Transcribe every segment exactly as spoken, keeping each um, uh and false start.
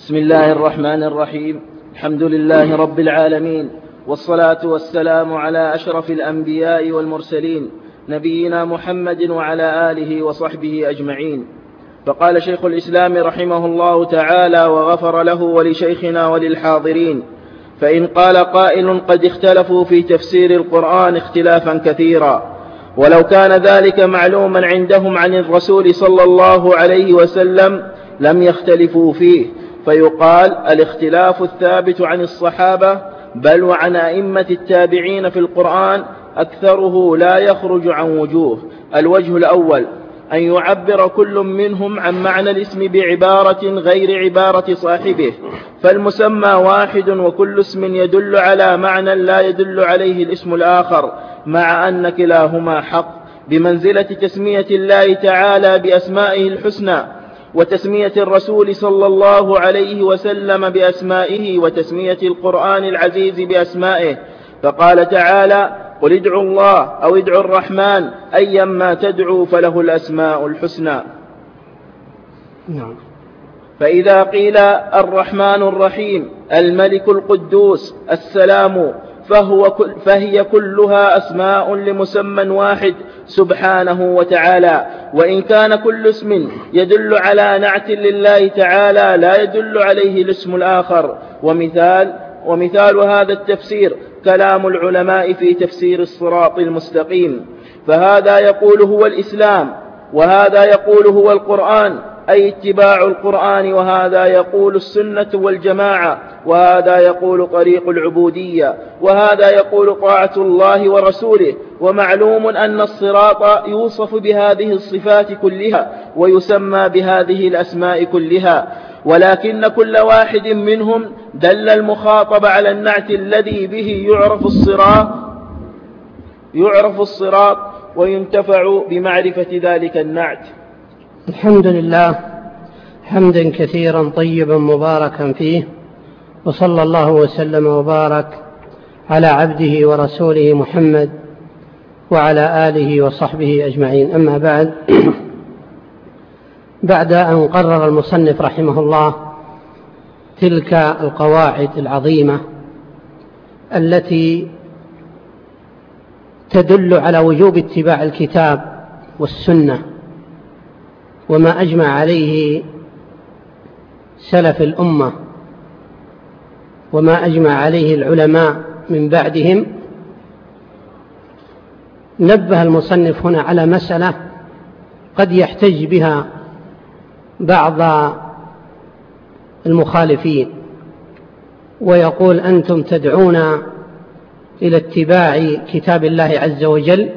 بسم الله الرحمن الرحيم. الحمد لله رب العالمين، والصلاة والسلام على أشرف الأنبياء والمرسلين نبينا محمد وعلى آله وصحبه أجمعين. فقال شيخ الإسلام رحمه الله تعالى وغفر له ولشيخنا وللحاضرين: فإن قال قائل قد اختلفوا في تفسير القرآن اختلافا كثيرا، ولو كان ذلك معلوما عندهم عن الرسول صلى الله عليه وسلم لم يختلفوا فيه، فيقال الاختلاف الثابت عن الصحابة بل وعن أئمة التابعين في القرآن أكثره لا يخرج عن وجوه. الوجه الأول أن يعبر كل منهم عن معنى الاسم بعبارة غير عبارة صاحبه، فالمسمى واحد وكل اسم يدل على معنى لا يدل عليه الاسم الآخر، مع أن كلاهما حق، بمنزلة تسمية الله تعالى بأسمائه الحسنى وتسمية الرسول صلى الله عليه وسلم بأسمائه وتسمية القرآن العزيز بأسمائه. فقال تعالى: قل ادعوا الله أو ادعوا الرحمن أيما تدعوا فله الأسماء الحسنى. نعم. فإذا قيل الرحمن الرحيم الملك القدوس السلام فهو كل فهي كلها أسماء لمسمى واحد سبحانه وتعالى، وإن كان كل اسم يدل على نعت لله تعالى لا يدل عليه الاسم الآخر. ومثال, ومثال هذا التفسير كلام العلماء في تفسير الصراط المستقيم، فهذا يقول هو الإسلام، وهذا يقول هو القرآن أي اتباع القرآن، وهذا يقول السنة والجماعة، وهذا يقول طريق العبودية، وهذا يقول طاعة الله ورسوله. ومعلوم أن الصراط يوصف بهذه الصفات كلها ويسمى بهذه الأسماء كلها، ولكن كل واحد منهم دل المخاطب على النعت الذي به يعرف الصراط يعرف الصراط وينتفع بمعرفة ذلك النعت. الحمد لله حمدا كثيرا طيبا مباركا فيه، وصلى الله وسلم وبارك على عبده ورسوله محمد وعلى آله وصحبه أجمعين. أما بعد، بعد أن قرر المصنف رحمه الله تلك القواعد العظيمة التي تدل على وجوب اتباع الكتاب والسنة وما أجمع عليه سلف الأمة وما أجمع عليه العلماء من بعدهم، نبه المصنف هنا على مسألة قد يحتج بها بعض المخالفين ويقول: أنتم تدعون إلى اتباع كتاب الله عز وجل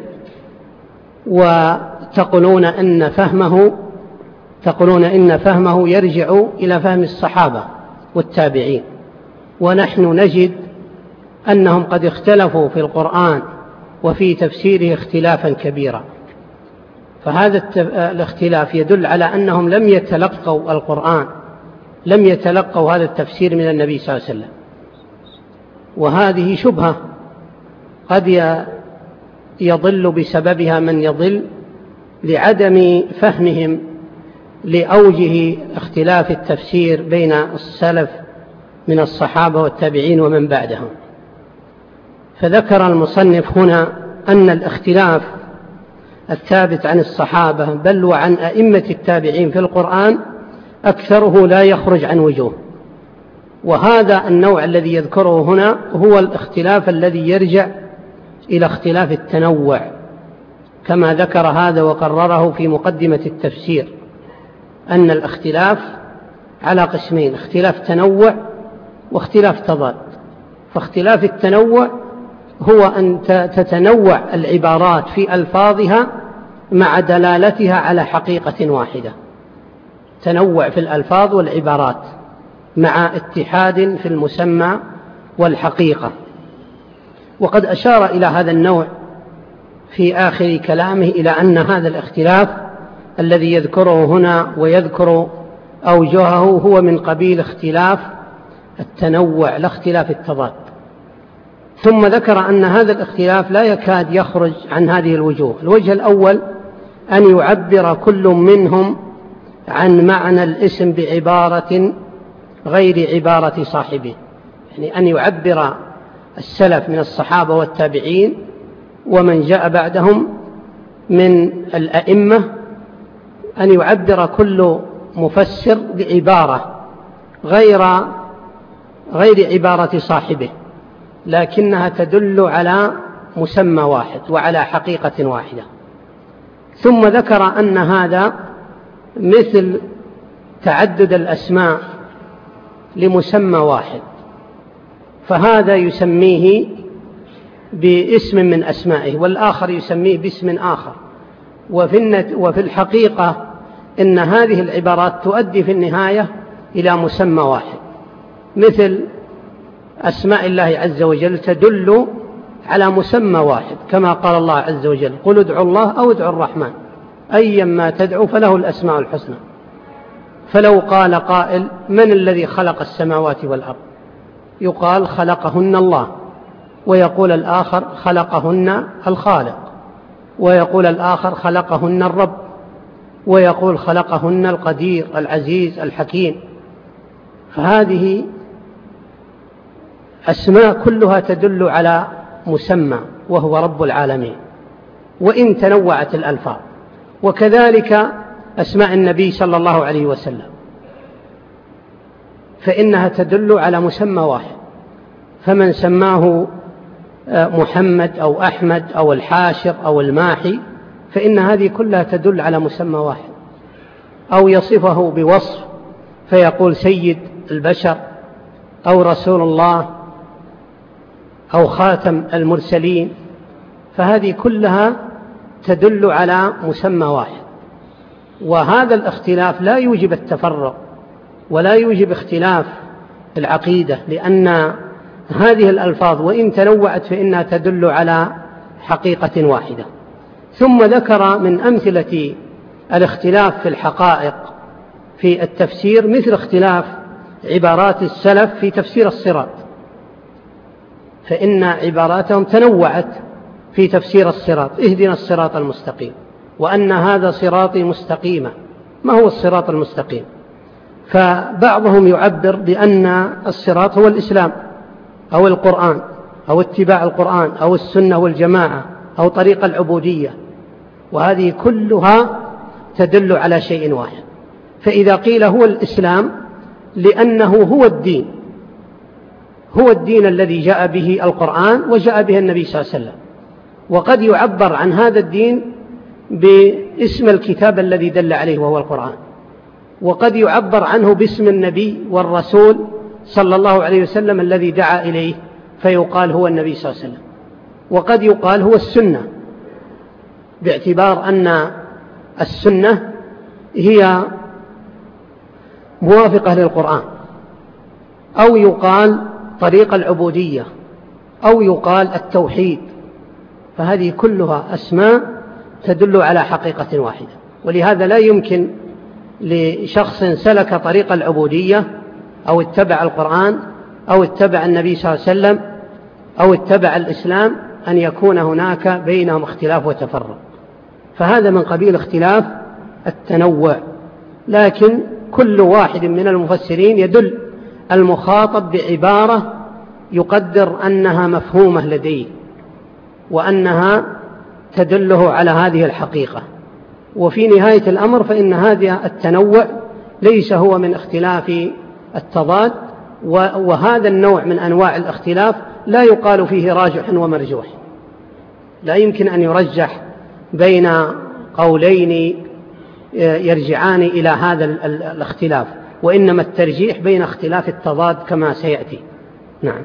وتقولون أن فهمه تقولون إن فهمه يرجع إلى فهم الصحابة والتابعين، ونحن نجد أنهم قد اختلفوا في القرآن وفي تفسيره اختلافا كبيرا. فهذا الاختلاف يدل على أنهم لم يتلقوا القرآن لم يتلقوا هذا التفسير من النبي صلى الله عليه وسلم، وهذه شبهة قد يضل بسببها من يضل لعدم فهمهم لأوجه اختلاف التفسير بين السلف من الصحابة والتابعين ومن بعدهم. فذكر المصنف هنا أن الاختلاف الثابت عن الصحابة بل وعن أئمة التابعين في القرآن أكثره لا يخرج عن وجوه، وهذا النوع الذي يذكره هنا هو الاختلاف الذي يرجع إلى اختلاف التنوع، كما ذكر هذا وقرره في مقدمة التفسير، أن الاختلاف على قسمين: اختلاف تنوع واختلاف تضاد. فاختلاف التنوع هو أن تتنوع العبارات في ألفاظها مع دلالتها على حقيقة واحدة، تنوع في الألفاظ والعبارات مع اتحاد في المسمى والحقيقة. وقد أشار إلى هذا النوع في آخر كلامه إلى أن هذا الاختلاف الذي يذكره هنا ويذكر أوجهه هو من قبيل اختلاف التنوع لا اختلاف التضاد. ثم ذكر أن هذا الاختلاف لا يكاد يخرج عن هذه الوجوه. الوجه الأول أن يعبر كل منهم عن معنى الاسم بعبارة غير عبارة صاحبه، يعني أن يعبر السلف من الصحابة والتابعين ومن جاء بعدهم من الأئمة، أن يعبر كل مفسر بعبارة غير غير عبارة صاحبه، لكنها تدل على مسمى واحد وعلى حقيقة واحدة. ثم ذكر أن هذا مثل تعدد الأسماء لمسمى واحد، فهذا يسميه باسم من أسمائه والآخر يسميه باسم آخر، وفي الحقيقة إن هذه العبارات تؤدي في النهاية إلى مسمى واحد، مثل أسماء الله عز وجل تدل على مسمى واحد، كما قال الله عز وجل: قل ادعوا الله أو ادعوا الرحمن أيا ما تدعو فله الأسماء الحسنى. فلو قال قائل: من الذي خلق السماوات والأرض؟ يقال: خلقهن الله، ويقول الآخر: خلقهن الخالق، ويقول الآخر: خلقهن الرب، ويقول: خلقهن القدير العزيز الحكيم. فهذه أسماء كلها تدل على مسمى وهو رب العالمين، وإن تنوعت الألفاظ. وكذلك أسماء النبي صلى الله عليه وسلم، فإنها تدل على مسمى واحد، فمن سماه محمد أو أحمد أو الحاشر أو الماحي فإن هذه كلها تدل على مسمى واحد، أو يصفه بوصف فيقول سيد البشر أو رسول الله أو خاتم المرسلين، فهذه كلها تدل على مسمى واحد. وهذا الاختلاف لا يوجب التفرق ولا يوجب اختلاف العقيدة، لأن هذه الألفاظ وإن تنوعت فإنها تدل على حقيقة واحدة. ثم ذكر من أمثلة الاختلاف في الحقائق في التفسير مثل اختلاف عبارات السلف في تفسير الصراط، فإن عباراتهم تنوعت في تفسير الصراط: اهدنا الصراط المستقيم، وأن هذا صراطي مستقيما. ما هو الصراط المستقيم؟ فبعضهم يعبر بأن الصراط هو الإسلام أو القرآن أو اتباع القرآن أو السنة والجماعة أو طريق العبودية، وهذه كلها تدل على شيء واحد. فإذا قيل هو الإسلام لأنه هو الدين، هو الدين الذي جاء به القرآن وجاء به النبي صلى الله عليه وسلم. وقد يعبر عن هذا الدين باسم الكتاب الذي دل عليه وهو القرآن، وقد يعبر عنه باسم النبي والرسول صلى الله عليه وسلم الذي دعا إليه فيقال هو النبي صلى الله عليه وسلم، وقد يقال هو السنة باعتبار أن السنة هي موافقة للقرآن، أو يقال طريق العبودية، أو يقال التوحيد. فهذه كلها أسماء تدل على حقيقة واحدة. ولهذا لا يمكن لشخص سلك طريق العبودية أو اتبع القرآن أو اتبع النبي صلى الله عليه وسلم أو اتبع الإسلام أن يكون هناك بينهم اختلاف وتفرق، فهذا من قبيل اختلاف التنوع. لكن كل واحد من المفسرين يدل المخاطب بعبارة يقدر أنها مفهومة لديه وأنها تدله على هذه الحقيقة. وفي نهاية الأمر فإن هذا التنوع ليس هو من اختلاف التضاد، وهذا النوع من أنواع الاختلاف لا يقال فيه راجح ومرجوح، لا يمكن أن يرجح بين قولين يرجعان إلى هذا الاختلاف، وإنما الترجيح بين اختلاف التضاد كما سيأتي. نعم.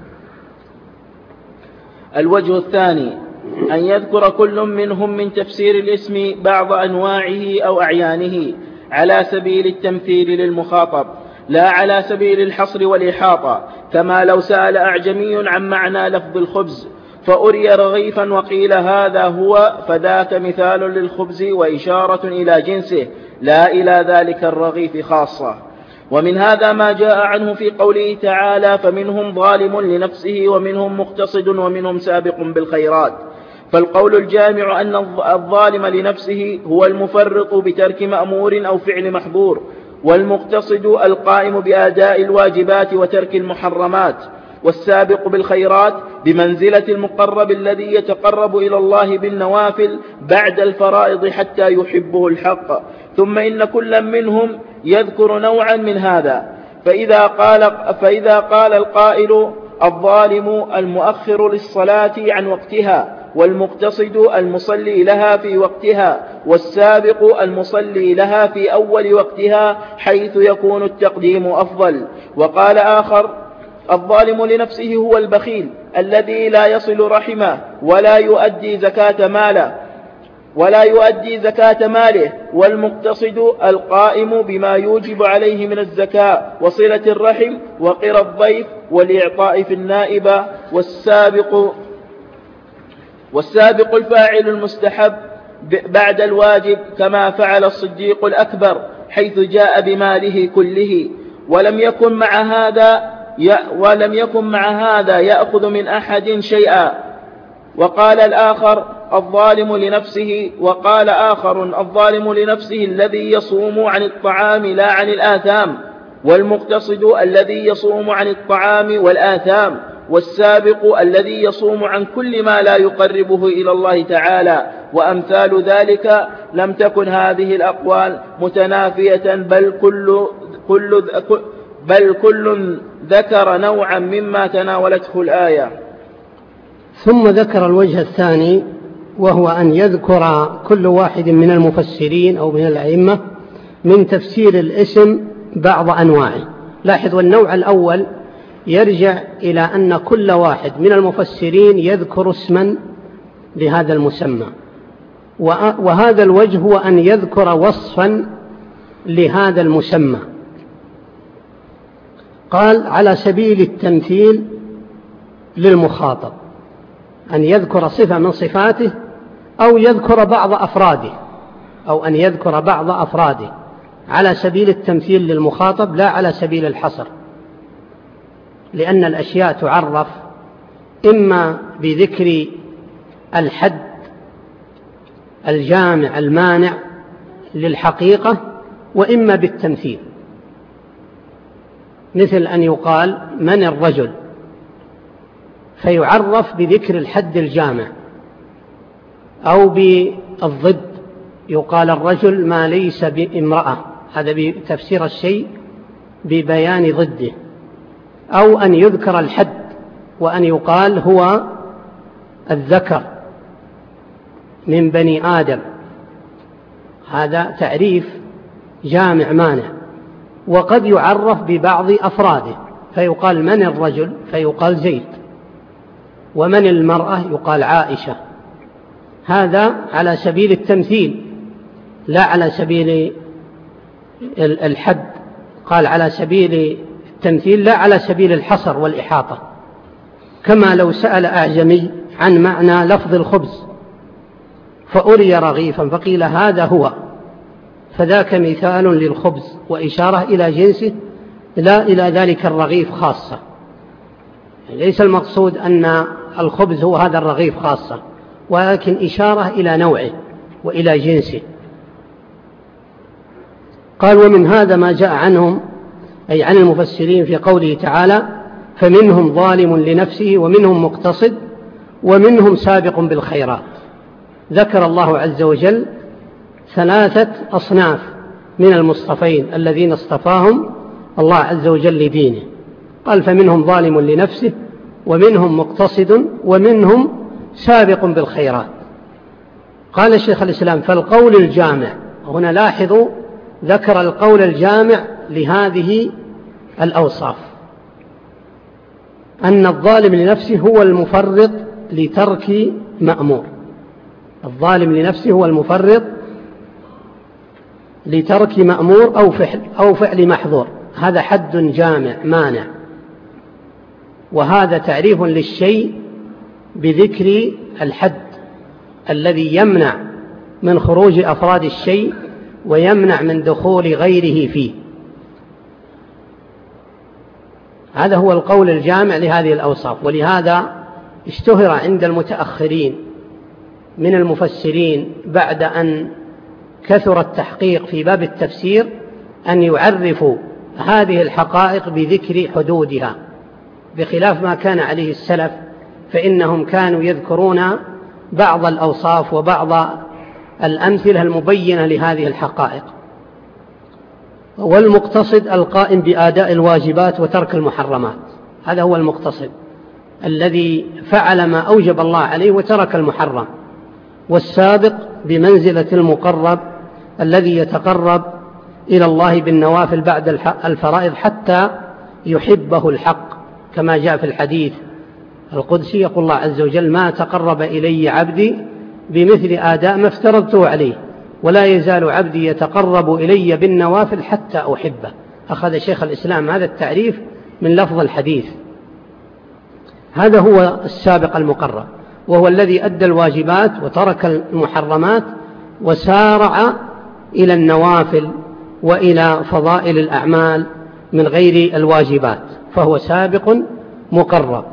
الوجه الثاني أن يذكر كل منهم من تفسير الاسم بعض أنواعه أو أعيانه على سبيل التمثيل للمخاطب لا على سبيل الحصر والإحاطة، كما لو سأل أعجمي عن معنى لفظ الخبز فأري رغيفا وقيل هذا هو، فذاك مثال للخبز وإشارة إلى جنسه لا إلى ذلك الرغيف خاصة. ومن هذا ما جاء عنه في قوله تعالى: فمنهم ظالم لنفسه ومنهم مقتصد ومنهم سابق بالخيرات. فالقول الجامع أن الظالم لنفسه هو المفرط بترك مأمور أو فعل محظور، والمقتصد القائم بأداء الواجبات وترك المحرمات، والسابق بالخيرات بمنزلة المقرب الذي يتقرب إلى الله بالنوافل بعد الفرائض حتى يحبه الحق. ثم إن كل منهم يذكر نوعا من هذا، فإذا قال, فإذا قال القائل الظالم المؤخر للصلاة عن وقتها، والمقتصد المصلي لها في وقتها، والسابق المصلي لها في أول وقتها حيث يكون التقديم أفضل. وقال آخر الظالم لنفسه هو البخيل الذي لا يصل رحمه ولا يؤدي زكاة ماله ولا يؤدي زكاة ماله والمقتصد القائم بما يوجب عليه من الزكاة وصلة الرحم وقرى الضيف والإعطاء في النائبة، والسابق والسابق الفاعل المستحب بعد الواجب كما فعل الصديق الأكبر حيث جاء بماله كله، ولم يكن مع هذا ولم يكن مع هذا يأخذ من أحد شيئا. وقال الآخر الظالم لنفسه وقال آخر الظالم لنفسه الذي يصوم عن الطعام لا عن الآثام، والمقتصد الذي يصوم عن الطعام والآثام، والسابق الذي يصوم عن كل ما لا يقربه إلى الله تعالى. وأمثال ذلك لم تكن هذه الأقوال متنافية، بل كل, كل, بل كل ذكر نوعا مما تناولته الآية. ثم ذكر الوجه الثاني، وهو أن يذكر كل واحد من المفسرين أو من الأئمة من تفسير الاسم بعض أنواعه. لاحظوا النوع الأول يرجع إلى أن كل واحد من المفسرين يذكر اسما لهذا المسمى، وهذا الوجه هو أن يذكر وصفا لهذا المسمى. قال على سبيل التمثيل للمخاطب، أن يذكر صفة من صفاته أو يذكر بعض أفراده أو أن يذكر بعض أفراده على سبيل التمثيل للمخاطب لا على سبيل الحصر، لأن الأشياء تعرف إما بذكر الحد الجامع المانع للحقيقة وإما بالتمثيل، مثل أن يقال من الرجل فيعرف بذكر الحد الجامع، أو بالضد يقال الرجل ما ليس بامرأة، هذا بتفسير الشيء ببيان ضده، أو أن يذكر الحد وأن يقال هو الذكر من بني آدم، هذا تعريف جامع مانع. وقد يعرف ببعض أفراده فيقال من الرجل فيقال زيد، ومن المرأة يقال عائشة، هذا على سبيل التمثيل لا على سبيل الحد. قال على سبيل التمثيل لا على سبيل الحصر والإحاطة، كما لو سأل أعجمي عن معنى لفظ الخبز فأري رغيفا فقيل هذا هو، فذاك مثال للخبز وإشارة إلى جنسه لا إلى ذلك الرغيف خاصة. ليس المقصود أن الخبز هو هذا الرغيف خاصة، ولكن إشارة إلى نوعه وإلى جنسه. قال ومن هذا ما جاء عنهم أي عن المفسرين في قوله تعالى فمنهم ظالم لنفسه ومنهم مقتصد ومنهم سابق بالخيرات. ذكر الله عز وجل ثلاثة أصناف من المصطفين الذين اصطفاهم الله عز وجل لدينه. قال فمنهم ظالم لنفسه ومنهم مقتصد ومنهم سابق بالخيرات. قال الشيخ الإسلام فالقول الجامع، هنا لاحظوا ذكر القول الجامع لهذه الأوصاف، أن الظالم لنفسه هو المفرط لترك مأمور، الظالم لنفسه هو المفرط لترك مأمور أو فعل, أو فعل محظور، هذا حد جامع مانع. وهذا تعريف للشيء بذكر الحد الذي يمنع من خروج أفراد الشيء ويمنع من دخول غيره فيه، هذا هو القول الجامع لهذه الأوصاف. ولهذا اشتهر عند المتأخرين من المفسرين بعد أن كثر التحقيق في باب التفسير أن يعرفوا هذه الحقائق بذكر حدودها، بخلاف ما كان عليه السلف، فإنهم كانوا يذكرون بعض الأوصاف وبعض الأمثلة المبينة لهذه الحقائق. والمقتصد القائم بأداء الواجبات وترك المحرمات، هذا هو المقتصد الذي فعل ما أوجب الله عليه وترك المحرم. والسابق بمنزلة المقرب الذي يتقرب إلى الله بالنوافل بعد الفرائض حتى يحبه الحق، كما جاء في الحديث القدسي يقول الله عز وجل: ما تقرب إلي عبدي بمثل آداء ما افترضته عليه، ولا يزال عبدي يتقرب إلي بالنوافل حتى أحبه. أخذ شيخ الإسلام هذا التعريف من لفظ الحديث. هذا هو السابق المقرب، وهو الذي أدى الواجبات وترك المحرمات وسارع إلى النوافل وإلى فضائل الأعمال من غير الواجبات، فهو سابق مقرب.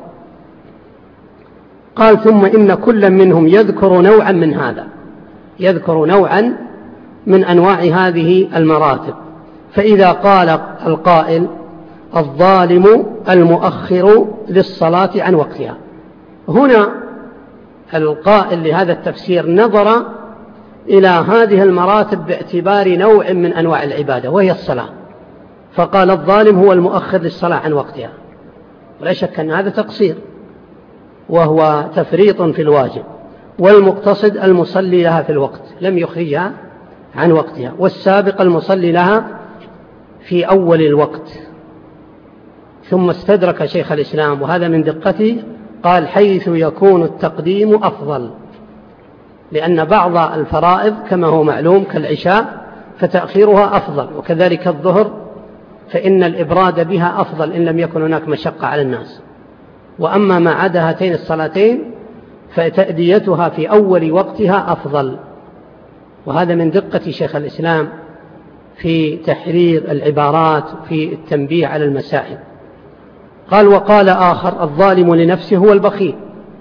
قال: ثم إن كل منهم يذكر نوعا من هذا، يذكر نوعا من أنواع هذه المراتب. فإذا قال القائل: الظالم المؤخر للصلاة عن وقتها، هنا القائل لهذا التفسير نظر إلى هذه المراتب باعتبار نوع من أنواع العبادة وهي الصلاة، فقال: الظالم هو المؤخر للصلاة عن وقتها، ولا شك أن هذا تقصير وهو تفريط في الواجب. والمقتصد المصلي لها في الوقت لم يخرجها عن وقتها، والسابق المصلي لها في أول الوقت. ثم استدرك شيخ الإسلام، وهذا من دقته، قال: حيث يكون التقديم أفضل، لأن بعض الفرائض كما هو معلوم كالعشاء فتأخيرها أفضل، وكذلك الظهر فإن الإبراد بها أفضل إن لم يكن هناك مشقة على الناس. وأما ما عدا هاتين الصلاتين فتأديتها في أول وقتها أفضل. وهذا من دقة شيخ الإسلام في تحرير العبارات في التنبيه على المسائل. قال: وقال آخر: الظالم لنفسه هو البخيل.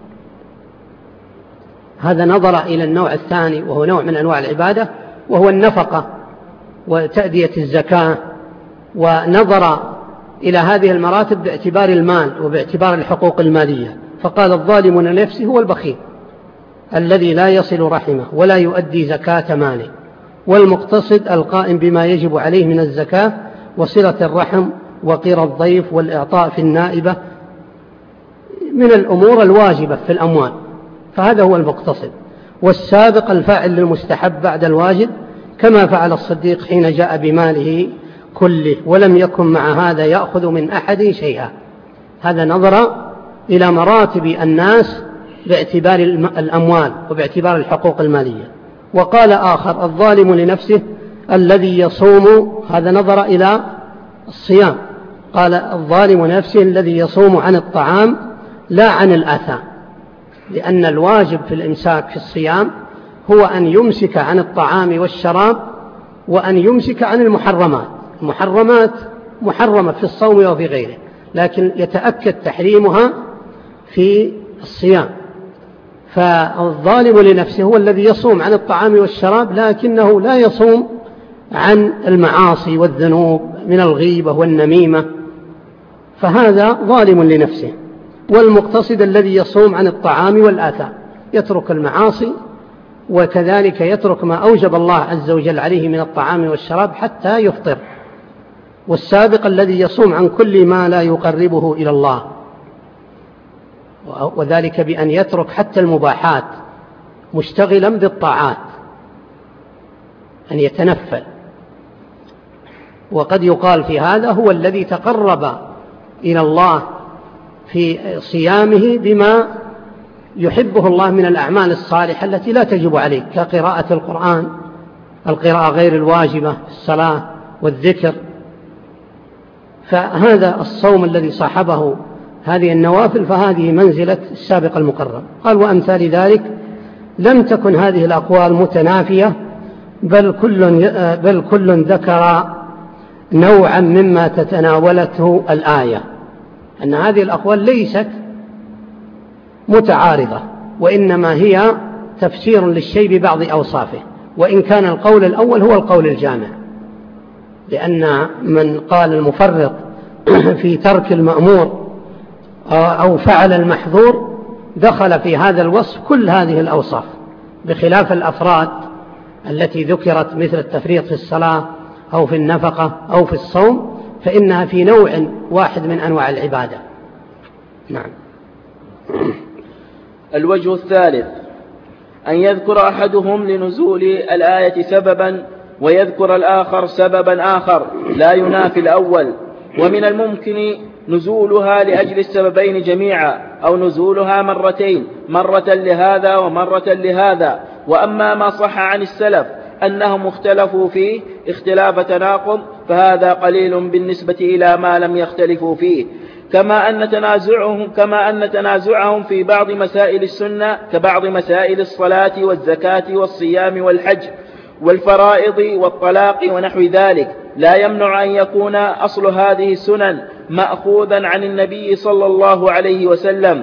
هذا نظر إلى النوع الثاني وهو نوع من أنواع العبادة وهو النفقة وتأدية الزكاة، ونظر إلى هذه المراتب باعتبار المال وباعتبار الحقوق المالية، فقال: الظالم لنفسه هو البخيل الذي لا يصل رحمه ولا يؤدي زكاة ماله، والمقتصد القائم بما يجب عليه من الزكاة وصلة الرحم وقير الضيف والإعطاء في النائبة من الأمور الواجبة في الأموال، فهذا هو المقتصد. والسابق الفاعل للمستحب بعد الواجب، كما فعل الصديق حين جاء بماله كله ولم يكن مع هذا يأخذ من أحد شيئا. هذا نظر إلى مراتب الناس باعتبار الأموال وباعتبار الحقوق المالية. وقال آخر: الظالم لنفسه الذي يصوم، هذا نظر إلى الصيام، قال: الظالم لنفسه الذي يصوم عن الطعام لا عن الآثام، لأن الواجب في الإمساك في الصيام هو أن يمسك عن الطعام والشراب وأن يمسك عن المحرمات. المحرمات محرمة في الصوم وفي غيره، لكن يتأكد تحريمها في الصيام. فالظالم لنفسه هو الذي يصوم عن الطعام والشراب لكنه لا يصوم عن المعاصي والذنوب من الغيبة والنميمة، فهذا ظالم لنفسه. والمقتصد الذي يصوم عن الطعام والآثام، يترك المعاصي وكذلك يترك ما أوجب الله عز وجل عليه من الطعام والشراب حتى يفطر. والسابق الذي يصوم عن كل ما لا يقربه إلى الله، وذلك بأن يترك حتى المباحات مشتغلا بالطاعات، أن يتنفل. وقد يقال في هذا هو الذي تقرب إلى الله في صيامه بما يحبه الله من الأعمال الصالحة التي لا تجب عليه، كقراءة القرآن، القراءة غير الواجبة، الصلاة والذكر. فهذا الصوم الذي صاحبه هذه النوافل فهذه منزلة السابق المقرب. قال: وأمثال ذلك لم تكن هذه الأقوال متنافية، بل كل, بل كل ذكر نوعا مما تتناولته الآية، أن هذه الأقوال ليست متعارضة، وإنما هي تفسير للشيء ببعض أوصافه، وإن كان القول الأول هو القول الجامع. لأن من قال المفرط في ترك المأمور أو فعل المحظور دخل في هذا الوصف كل هذه الأوصاف، بخلاف الأفراد التي ذكرت مثل التفريط في الصلاة أو في النفقة أو في الصوم، فإنها في نوع واحد من أنواع العبادة. نعم. الوجه الثالث أن يذكر أحدهم لنزول الآية سببا ويذكر الآخر سببا آخر لا ينافي الأول، ومن الممكن نزولها لأجل السببين جميعا أو نزولها مرتين، مرة لهذا ومرة لهذا. وأما ما صح عن السلف أنهم اختلفوا فيه اختلاف تناقض فهذا قليل بالنسبة إلى ما لم يختلفوا فيه، كما أن تنازعهم كما أن تنازعهم في بعض مسائل السنة كبعض مسائل الصلاة والزكاة والصيام والحج والفرائض والطلاق ونحو ذلك لا يمنع أن يكون أصل هذه السنن مأخوذا عن النبي صلى الله عليه وسلم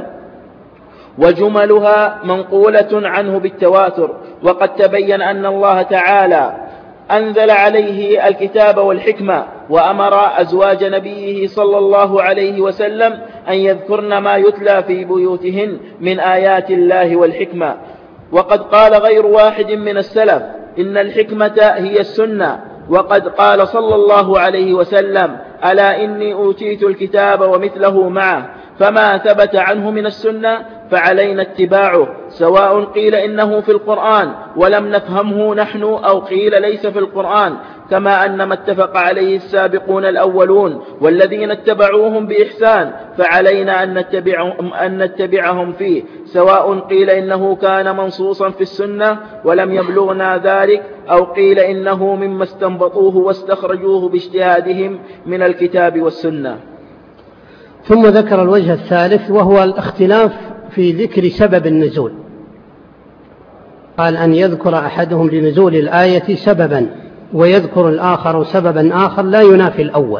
وجملها منقولة عنه بالتواتر. وقد تبين أن الله تعالى أنزل عليه الكتاب والحكمة وأمر أزواج نبيه صلى الله عليه وسلم أن يذكرن ما يتلى في بيوتهن من آيات الله والحكمة. وقد قال غير واحد من السلف إن الحكمة هي السنة. وقد قال صلى الله عليه وسلم ألا إني أوتيت الكتاب ومثله معه، فما ثبت عنه من السنة فعلينا اتباعه، سواء قيل إنه في القرآن ولم نفهمه نحن أو قيل ليس في القرآن، كما أن ما اتفق عليه السابقون الأولون والذين اتبعوهم بإحسان فعلينا أن نتبعهم, أن نتبعهم فيه، سواء قيل إنه كان منصوصا في السنة ولم يبلغنا ذلك أو قيل إنه مما استنبطوه واستخرجوه باجتهادهم من الكتاب والسنة. ثم ذكر الوجه الثالث وهو الاختلاف في ذكر سبب النزول. قال أن يذكر أحدهم لنزول الآية سببا ويذكر الآخر سببا آخر لا ينافي الأول،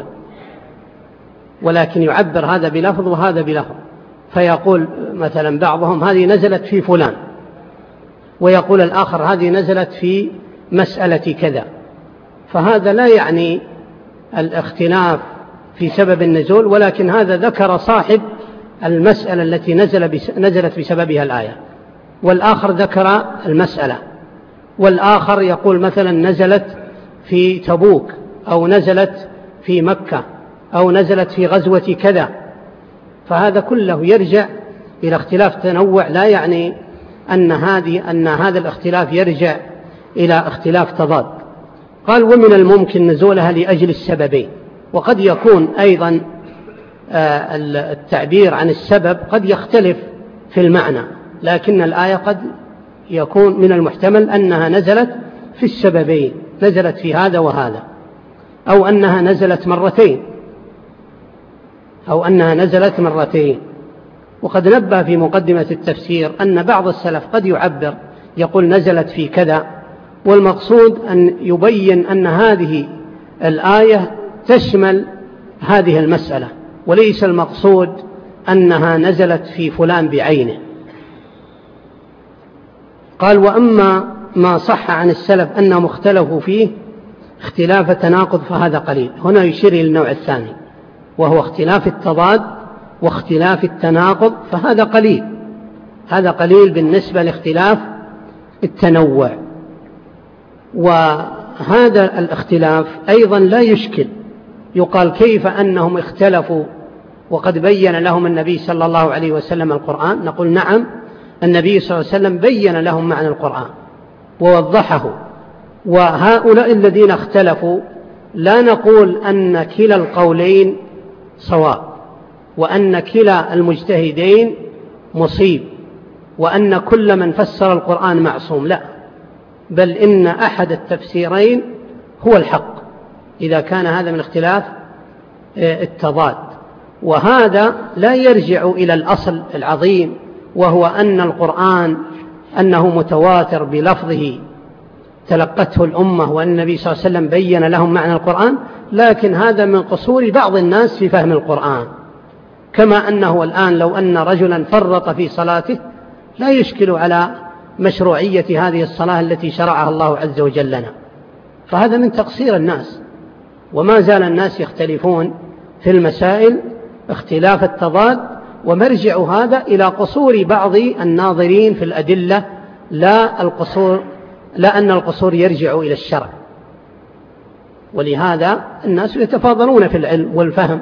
ولكن يعبر هذا بلفظ وهذا بلفظ، فيقول مثلا بعضهم هذه نزلت في فلان، ويقول الآخر هذه نزلت في مسألة كذا، فهذا لا يعني الاختلاف في سبب النزول، ولكن هذا ذكر صاحب المسألة التي نزل بس نزلت بسببها الآية، والآخر ذكر المسألة، والآخر يقول مثلا نزلت في تبوك أو نزلت في مكة أو نزلت في غزوة كذا، فهذا كله يرجع إلى اختلاف تنوع، لا يعني أن, هذه أن هذا الاختلاف يرجع إلى اختلاف تضاد. قال ومن الممكن نزولها لأجل السببين، وقد يكون أيضا التعبير عن السبب قد يختلف في المعنى، لكن الآية قد يكون من المحتمل أنها نزلت في السببين، نزلت في هذا وهذا، أو أنها نزلت مرتين أو أنها نزلت مرتين. وقد نبه في مقدمة التفسير أن بعض السلف قد يعبر يقول نزلت في كذا، والمقصود أن يبين أن هذه الآية تشمل هذه المسألة، وليس المقصود أنها نزلت في فلان بعينه. قال وأما ما صح عن السلف أنهم اختلفوا فيه اختلاف تناقض فهذا قليل. هنا يشير إلى النوع الثاني وهو اختلاف التضاد واختلاف التناقض، فهذا قليل، هذا قليل بالنسبة لاختلاف التنوع. وهذا الاختلاف أيضا لا يشكل، يقال كيف أنهم اختلفوا وقد بين لهم النبي صلى الله عليه وسلم القرآن؟ نقول نعم، النبي صلى الله عليه وسلم بين لهم معنى القرآن ووضحه، وهؤلاء الذين اختلفوا لا نقول أن كلا القولين صواب وأن كلا المجتهدين مصيب وأن كل من فسر القرآن معصوم، لا، بل إن أحد التفسيرين هو الحق إذا كان هذا من اختلاف التضاد. وهذا لا يرجع إلى الأصل العظيم وهو أن القرآن أنه متواتر بلفظه تلقته الأمة وأن النبي صلى الله عليه وسلم بين لهم معنى القرآن، لكن هذا من قصور بعض الناس في فهم القرآن. كما أنه الآن لو أن رجلا فرط في صلاته لا يشكل على مشروعية هذه الصلاة التي شرعها الله عز وجل لنا، فهذا من تقصير الناس. وما زال الناس يختلفون في المسائل اختلاف التضاد، ومرجع هذا إلى قصور بعض الناظرين في الأدلة، لا القصور لا أن القصور يرجع إلى الشرع. ولهذا الناس يتفاضلون في العلم والفهم،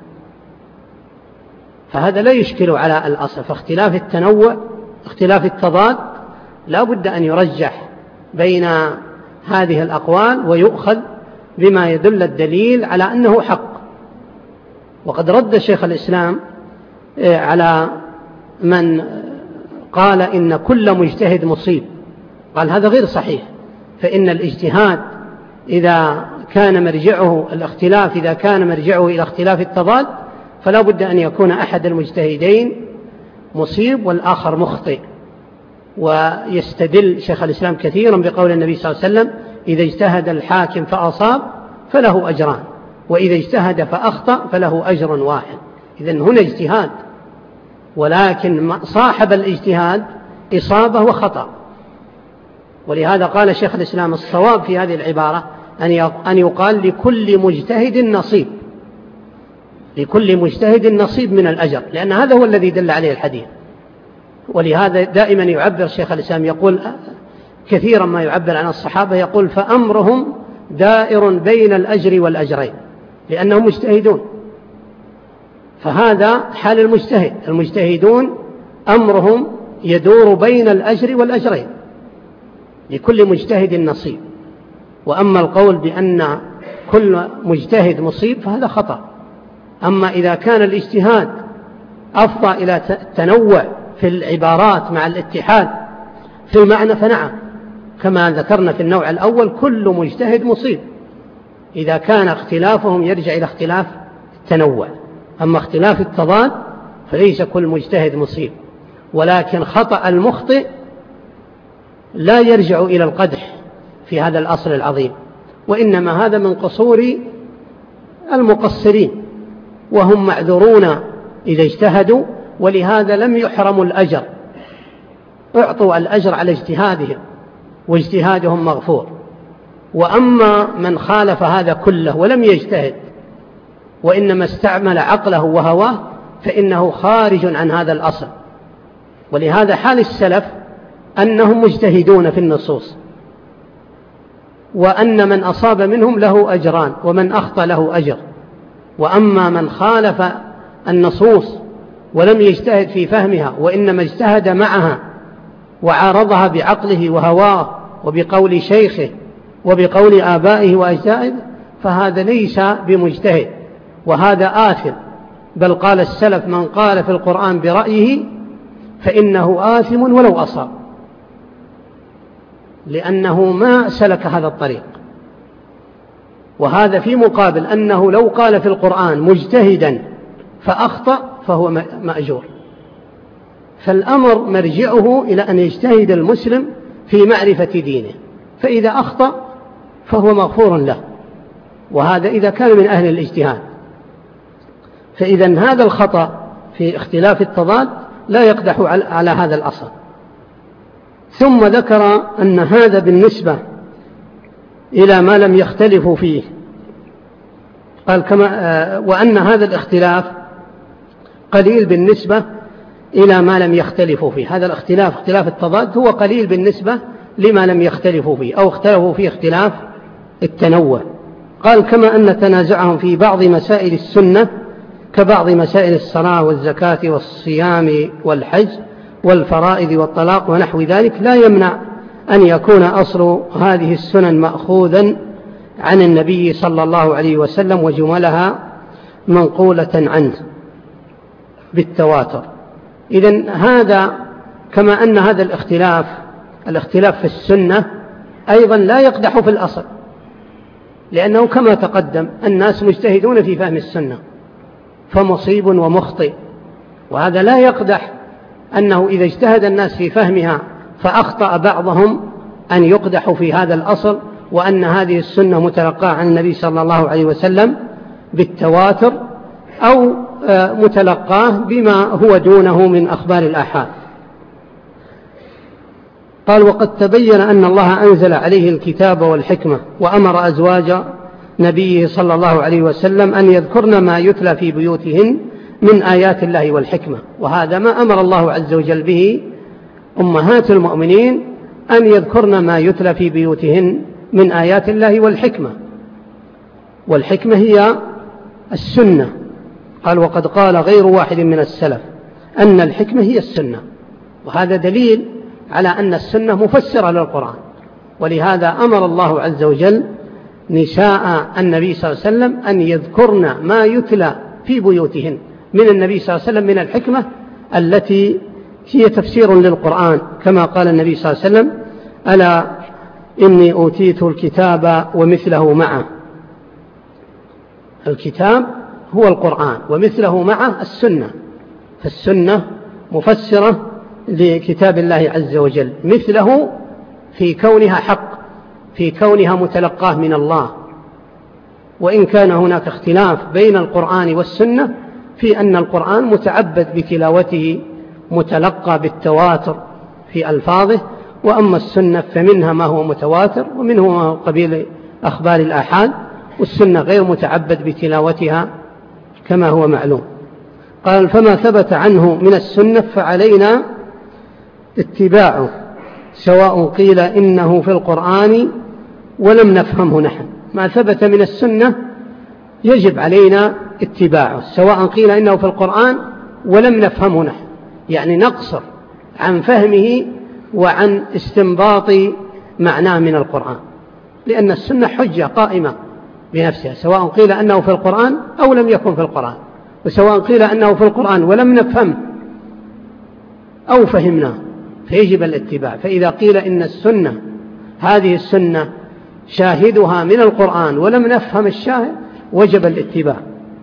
فهذا لا يشكل على الأصل. فاختلاف التنوع اختلاف التضاد لا بد أن يرجح بين هذه الأقوال ويؤخذ بما يدل الدليل على أنه حق. وقد رد شيخ الإسلام على من قال إن كل مجتهد مصيب، قال هذا غير صحيح، فإن الاجتهاد إذا كان مرجعه الاختلاف إذا كان مرجعه إلى اختلاف التضاد فلا بد أن يكون أحد المجتهدين مصيب والآخر مخطئ. ويستدل شيخ الإسلام كثيرا بقول النبي صلى الله عليه وسلم: إذا اجتهد الحاكم فأصاب فله أجران، وإذا اجتهد فأخطأ فله أجر واحد. إذن هنا اجتهاد، ولكن صاحب الاجتهاد إصابة وخطأ. ولهذا قال شيخ الإسلام: الصواب في هذه العبارة أن يقال لكل مجتهد نصيب، لكل مجتهد نصيب من الأجر، لأن هذا هو الذي دل عليه الحديث. ولهذا دائما يعبر شيخ الإسلام، يقول كثيرا ما يعبر عن الصحابة، يقول: فأمرهم دائر بين الأجر والأجرين، لأنهم مجتهدون. فهذا حال المجتهد، المجتهدون أمرهم يدور بين الأجر والأجرين، لكل مجتهد نصيب. وأما القول بأن كل مجتهد مصيب فهذا خطأ. أما إذا كان الاجتهاد أفضى إلى التنوع في العبارات مع الاتحاد في المعنى فنعم، كما ذكرنا في النوع الأول كل مجتهد مصيب إذا كان اختلافهم يرجع إلى اختلاف التنوع. أما اختلاف التضاد فليس كل مجتهد مصيب، ولكن خطأ المخطئ لا يرجع إلى القدح في هذا الأصل العظيم، وإنما هذا من قصور المقصرين، وهم معذورون إذا اجتهدوا، ولهذا لم يحرموا الأجر، اعطوا الأجر على اجتهادهم واجتهادهم مغفور. وأما من خالف هذا كله ولم يجتهد وإنما استعمل عقله وهواه فإنه خارج عن هذا الأصل. ولهذا حال السلف أنهم مجتهدون في النصوص، وأن من أصاب منهم له أجران ومن أخطأ له أجر. وأما من خالف النصوص ولم يجتهد في فهمها وإنما اجتهد معها وعارضها بعقله وهواه وبقول شيخه وبقول آبائه وأجداده فهذا ليس بمجتهد، وهذا آثم. بل قال السلف: من قال في القرآن برأيه فإنه آثم ولو أصاب، لأنه ما سلك هذا الطريق. وهذا في مقابل أنه لو قال في القرآن مجتهدا فأخطأ فهو مأجور. فالأمر مرجعه إلى أن يجتهد المسلم في معرفة دينه، فإذا أخطأ فهو مغفور له، وهذا إذا كان من أهل الاجتهاد. فإذا هذا الخطأ في اختلاف التضاد لا يقدح على هذا الأصل. ثم ذكر أن هذا بالنسبة إلى ما لم يختلفوا فيه، قال كما وأن هذا الاختلاف قليل بالنسبة إلى ما لم يختلفوا فيه. هذا الاختلاف اختلاف التضاد هو قليل بالنسبة لما لم يختلفوا فيه أو اختلفوا فيه اختلاف التنوع. قال كما أن تنازعهم في بعض مسائل السنة كبعض مسائل الصلاة والزكاة والصيام والحج والفرائض والطلاق ونحو ذلك لا يمنع أن يكون أصل هذه السنن مأخوذا عن النبي صلى الله عليه وسلم وجملها منقولة عنه بالتواتر. إذن هذا كما أن هذا الاختلاف الاختلاف في السنة أيضا لا يقدح في الأصل، لأنه كما تقدم الناس مجتهدون في فهم السنة فمصيب ومخطئ، وهذا لا يقدح أنه إذا اجتهد الناس في فهمها فأخطأ بعضهم أن يقدحوا في هذا الأصل، وأن هذه السنة متلقاة عن النبي صلى الله عليه وسلم بالتواتر أو متلقاه بما هو دونه من أخبار الآحاد. قال وقد تبين أن الله أنزل عليه الكتاب والحكمة وأمر أزواج نبيه صلى الله عليه وسلم أن يذكرن ما يتلى في بيوتهن من آيات الله والحكمة، وهذا ما أمر الله عز وجل به أمهات المؤمنين، أن يذكرن ما يتلى في بيوتهن من آيات الله والحكمة. والحكمة هي السنة. قال: وقد قال غير واحد من السلف أن الحكمة هي السنة، وهذا دليل على أن السنة مفسرة للقرآن. ولهذا أمر الله عز وجل نساء النبي صلى الله عليه وسلم أن يذكرن ما يتلى في بيوتهن من النبي صلى الله عليه وسلم من الحكمة التي هي تفسير للقرآن، كما قال النبي صلى الله عليه وسلم: ألا إني أوتيت الكتاب ومثله معه. الكتاب هو القرآن ومثله معه السنة، فالسنة مفسرة لكتاب الله عز وجل، مثله في كونها حق، في كونها متلقاه من الله. وإن كان هناك اختلاف بين القرآن والسنة في أن القرآن متعبد بتلاوته، متلقى بالتواتر في ألفاظه، وأما السنة فمنها ما هو متواتر ومنه ما هو قبيل أخبار الآحاد، والسنة غير متعبد بتلاوتها كما هو معلوم. قال: فما ثبت عنه من السنة فعلينا اتباعه، سواء قيل إنه في القرآن ولم نفهمه نحن. ما ثبت من السنة يجب علينا اتباعه، سواء قيل إنه في القرآن ولم نفهمه نحن، يعني نقصر عن فهمه وعن استنباط معناه من القرآن، لأن السنة حجة قائمة بنفسها، سواء قيل أنه في القرآن أو لم يكن في القرآن، وسواء قيل أنه في القرآن ولم نفهم أو فهمناه فيجب الاتباع. فإذا قيل إن السنة هذه السنة شاهدها من القرآن ولم نفهم الشاهد وجب الاتباع.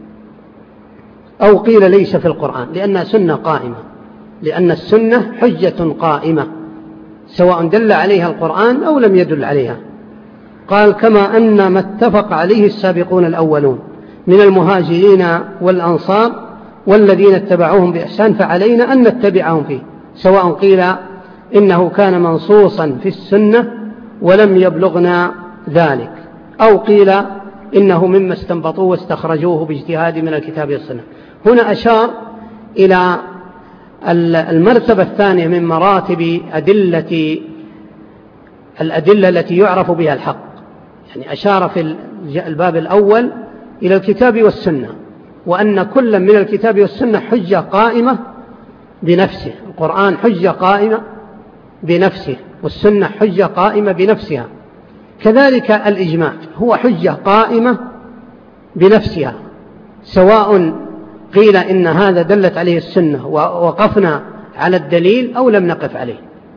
أو قيل ليس في القرآن لأنها سنة قائمة، لأن السنة حجة قائمة سواء دل عليها القرآن أو لم يدل عليها. قال: كما أن ما اتفق عليه السابقون الأولون من المهاجرين والأنصار والذين اتبعوهم بإحسان فعلينا أن نتبعهم فيه، سواء قيل إنه كان منصوصا في السنة ولم يبلغنا ذلك، أو قيل إنه مما استنبطوه واستخرجوه باجتهاد من الكتاب والسنة. هنا أشار إلى المرتبة الثانية من مراتب أدلة الأدلة التي يعرف بها الحق، يعني أشار في الباب الأول إلى الكتاب والسنة، وأن كل من الكتاب والسنة حجة قائمة بنفسه. القرآن حجة قائمة بنفسه، والسنة حجة قائمة بنفسها. كذلك الإجماع هو حجة قائمة بنفسها، سواء قيل إن هذا دلت عليه السنة ووقفنا على الدليل أو لم نقف عليه،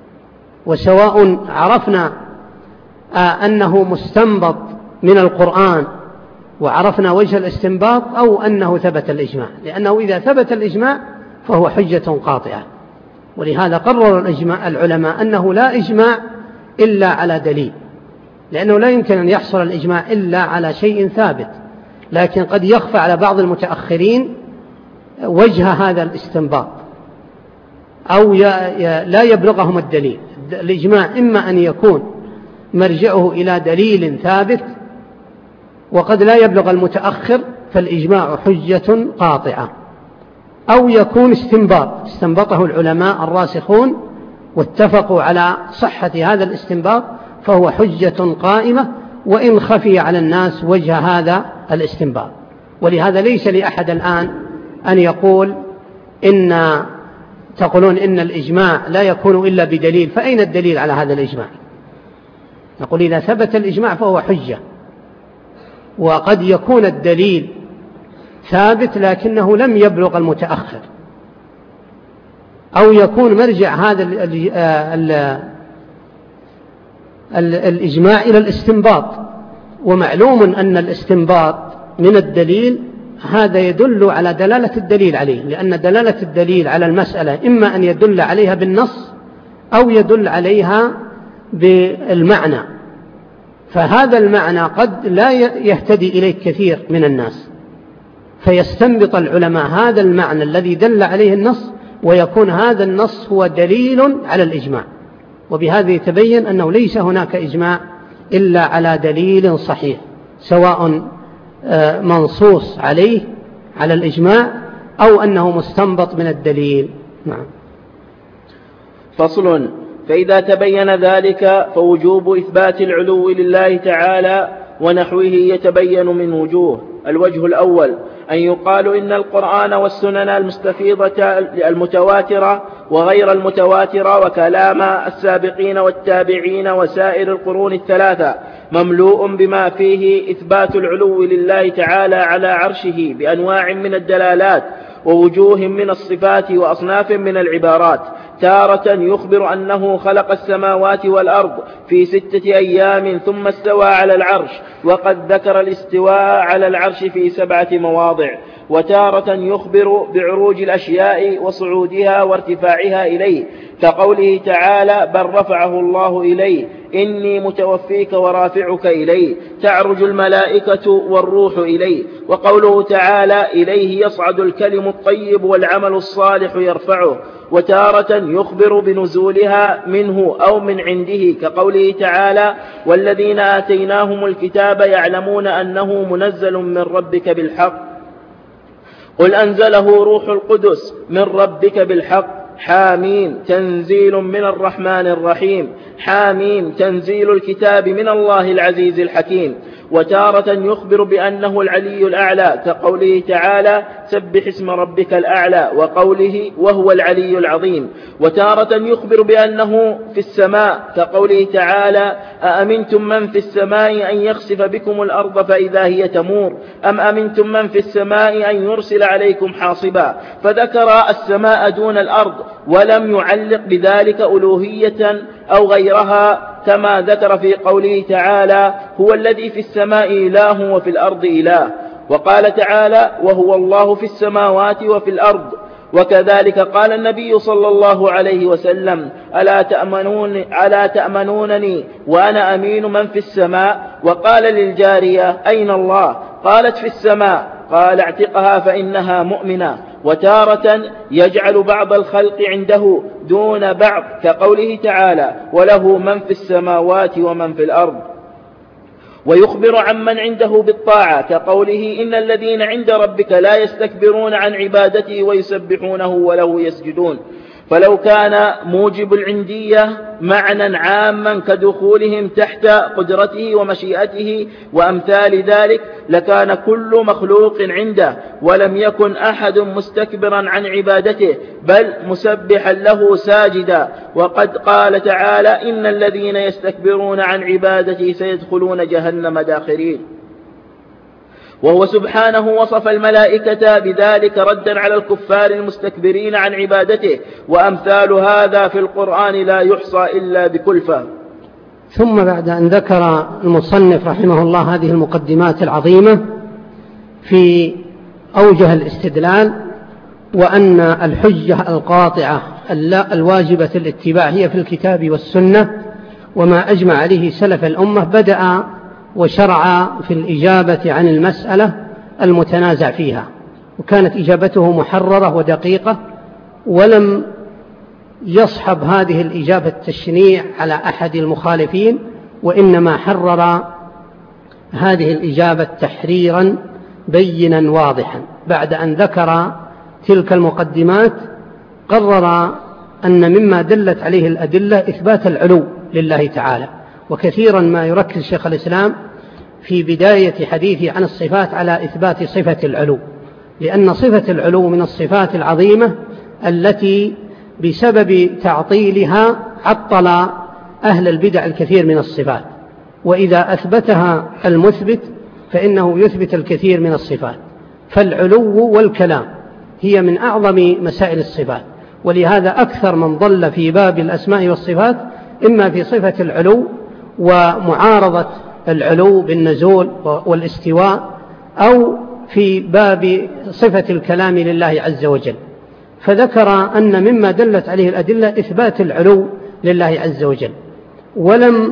وسواء عرفنا أنه مستنبط من القرآن وعرفنا وجه الاستنباط أو أنه ثبت الإجماع، لأنه إذا ثبت الإجماع فهو حجة قاطعة. ولهذا قرر الإجماع العلماء أنه لا إجماع إلا على دليل، لأنه لا يمكن أن يحصل الإجماع إلا على شيء ثابت، لكن قد يخفى على بعض المتأخرين وجه هذا الاستنباط أو لا يبلغهم الدليل. الإجماع إما أن يكون مرجعه إلى دليل ثابت، وقد لا يبلغ المتأخر فالإجماع حجة قاطعة، أو يكون استنباط استنبطه العلماء الراسخون واتفقوا على صحة هذا الاستنباط فهو حجة قائمة وإن خفي على الناس وجه هذا الاستنباط. ولهذا ليس لأحد الآن أن يقول إن تقولون إن الإجماع لا يكون إلا بدليل، فأين الدليل على هذا الإجماع؟ نقول إذا ثبت الإجماع فهو حجة، وقد يكون الدليل ثابت لكنه لم يبلغ المتأخر، أو يكون مرجع هذا ال ال ال الإجماع إلى الاستنباط. ومعلوم أن الاستنباط من الدليل هذا يدل على دلالة الدليل عليه، لأن دلالة الدليل على المسألة إما أن يدل عليها بالنص أو يدل عليها بالمعنى، فهذا المعنى قد لا يهتدي إليه كثير من الناس، فيستنبط العلماء هذا المعنى الذي دل عليه النص، ويكون هذا النص هو دليل على الإجماع. وبهذا يتبين أنه ليس هناك إجماع إلا على دليل صحيح، سواء منصوص عليه على الإجماع أو أنه مستنبط من الدليل. نعم. فصل. فإذا تبين ذلك فوجوب إثبات العلو لله تعالى ونحوه يتبين من وجوه. الوجه الأول أن يقال إن القرآن والسنن المستفيضة المتواترة وغير المتواترة وكلام السابقين والتابعين وسائر القرون الثلاثة مملوء بما فيه إثبات العلو لله تعالى على عرشه بأنواع من الدلالات ووجوه من الصفات وأصناف من العبارات، تارة يخبر أنه خلق السماوات والأرض في ستة أيام ثم استوى على العرش، وقد ذكر الاستواء على العرش في سبعة مواضع، وتارة يخبر بعروج الأشياء وصعودها وارتفاعها إليه كقوله تعالى بل رفعه الله إليه إني متوفيك ورافعك إليه تعرج الملائكة والروح إليه، وقوله تعالى إليه يصعد الكلم الطيب والعمل الصالح يرفعه، وتارة يخبر بنزولها منه أو من عنده كقوله تعالى والذين آتيناهم الكتاب يعلمون أنه منزل من ربك بالحق قل أنزله روح القدس من ربك بالحق حاميم تنزيل من الرحمن الرحيم حاميم تنزيل الكتاب من الله العزيز الحكيم، وتارة يخبر بأنه العلي الأعلى كقوله تعالى سبح اسم ربك الأعلى وقوله وهو العلي العظيم، وتارة يخبر بأنه في السماء كقوله تعالى أأمنتم من في السماء أن يخسف بكم الأرض فإذا هي تمور أم أمنتم من في السماء أن يرسل عليكم حاصبا، فذكر السماء دون الأرض ولم يعلق بذلك ألوهية أو غيرها كما ذكر في قوله تعالى هو الذي في السماء إله وفي الأرض إله، وقال تعالى وهو الله في السماوات وفي الأرض، وكذلك قال النبي صلى الله عليه وسلم ألا تأمنون ألا تأمنونني وأنا أمين من في السماء، وقال للجارية أين الله قالت في السماء قال اعتقها فإنها مؤمنة، وتارة يجعل بعض الخلق عنده دون بعض كقوله تعالى وله من في السماوات ومن في الأرض، ويخبر عمن عنده بالطاعة كقوله إن الذين عند ربك لا يستكبرون عن عبادته ويسبحونه وله يسجدون، فلو كان موجب العندية معنى عاما كدخولهم تحت قدرته ومشيئته وأمثال ذلك لكان كل مخلوق عنده ولم يكن أحد مستكبرا عن عبادته بل مسبحا له ساجدا، وقد قال تعالى إن الذين يستكبرون عن عبادته سيدخلون جهنم داخرين، وهو سبحانه وصف الملائكة بذلك ردا على الكفار المستكبرين عن عبادته، وأمثال هذا في القرآن لا يحصى إلا بكلفة. ثم بعد أن ذكر المصنف رحمه الله هذه المقدمات العظيمة في أوجه الاستدلال وأن الحجة القاطعة الواجبة الاتباع هي في الكتاب والسنة وما أجمع عليه سلف الأمة، بدأ وشرع في الإجابة عن المسألة المتنازع فيها، وكانت إجابته محررة ودقيقة ولم يصحب هذه الإجابة التشنيع على أحد المخالفين، وإنما حرر هذه الإجابة تحريرا بينا واضحا. بعد أن ذكر تلك المقدمات قرر أن مما دلت عليه الأدلة إثبات العلو لله تعالى، وكثيرا ما يركز شيخ الإسلام في بداية حديثه عن الصفات على إثبات صفة العلو، لأن صفة العلو من الصفات العظيمة التي بسبب تعطيلها عطل أهل البدع الكثير من الصفات، وإذا أثبتها المثبت فإنه يثبت الكثير من الصفات، فالعلو والكلام هي من أعظم مسائل الصفات، ولهذا أكثر من ضل في باب الأسماء والصفات إما في صفة العلو ومعارضة العلو بالنزول والاستواء، أو في باب صفة الكلام لله عز وجل. فذكر أن مما دلت عليه الأدلة إثبات العلو لله عز وجل، ولم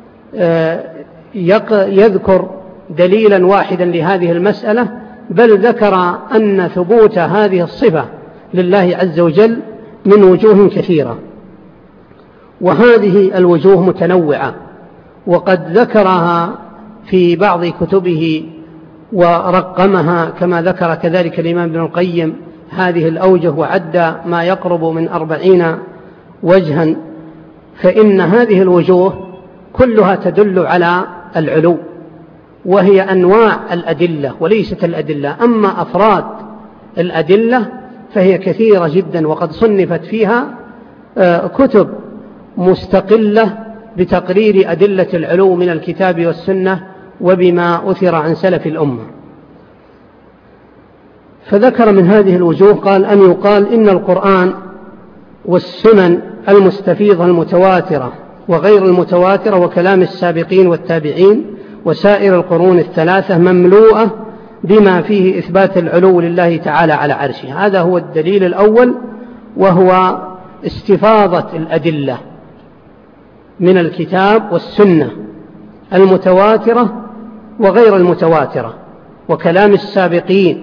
يذكر دليلا واحدا لهذه المسألة، بل ذكر أن ثبوت هذه الصفة لله عز وجل من وجوه كثيرة، وهذه الوجوه متنوعة، وقد ذكرها في بعض كتبه ورقمها كما ذكر كذلك الإمام ابن القيم هذه الأوجه وعد ما يقرب من أربعين وجها، فإن هذه الوجوه كلها تدل على العلو، وهي أنواع الأدلة وليست الأدلة. أما أفراد الأدلة فهي كثيرة جدا، وقد صنفت فيها كتب مستقلة بتقرير أدلة العلو من الكتاب والسنة وبما أثر عن سلف الأمة. فذكر من هذه الوجوه قال أن يقال إن القرآن والسنن المستفيضة المتواترة وغير المتواترة وكلام السابقين والتابعين وسائر القرون الثلاثة مملوءة بما فيه إثبات العلو لله تعالى على عرشه. هذا هو الدليل الأول، وهو استفاضة الأدلة من الكتاب والسنة المتواترة وغير المتواترة وكلام السابقين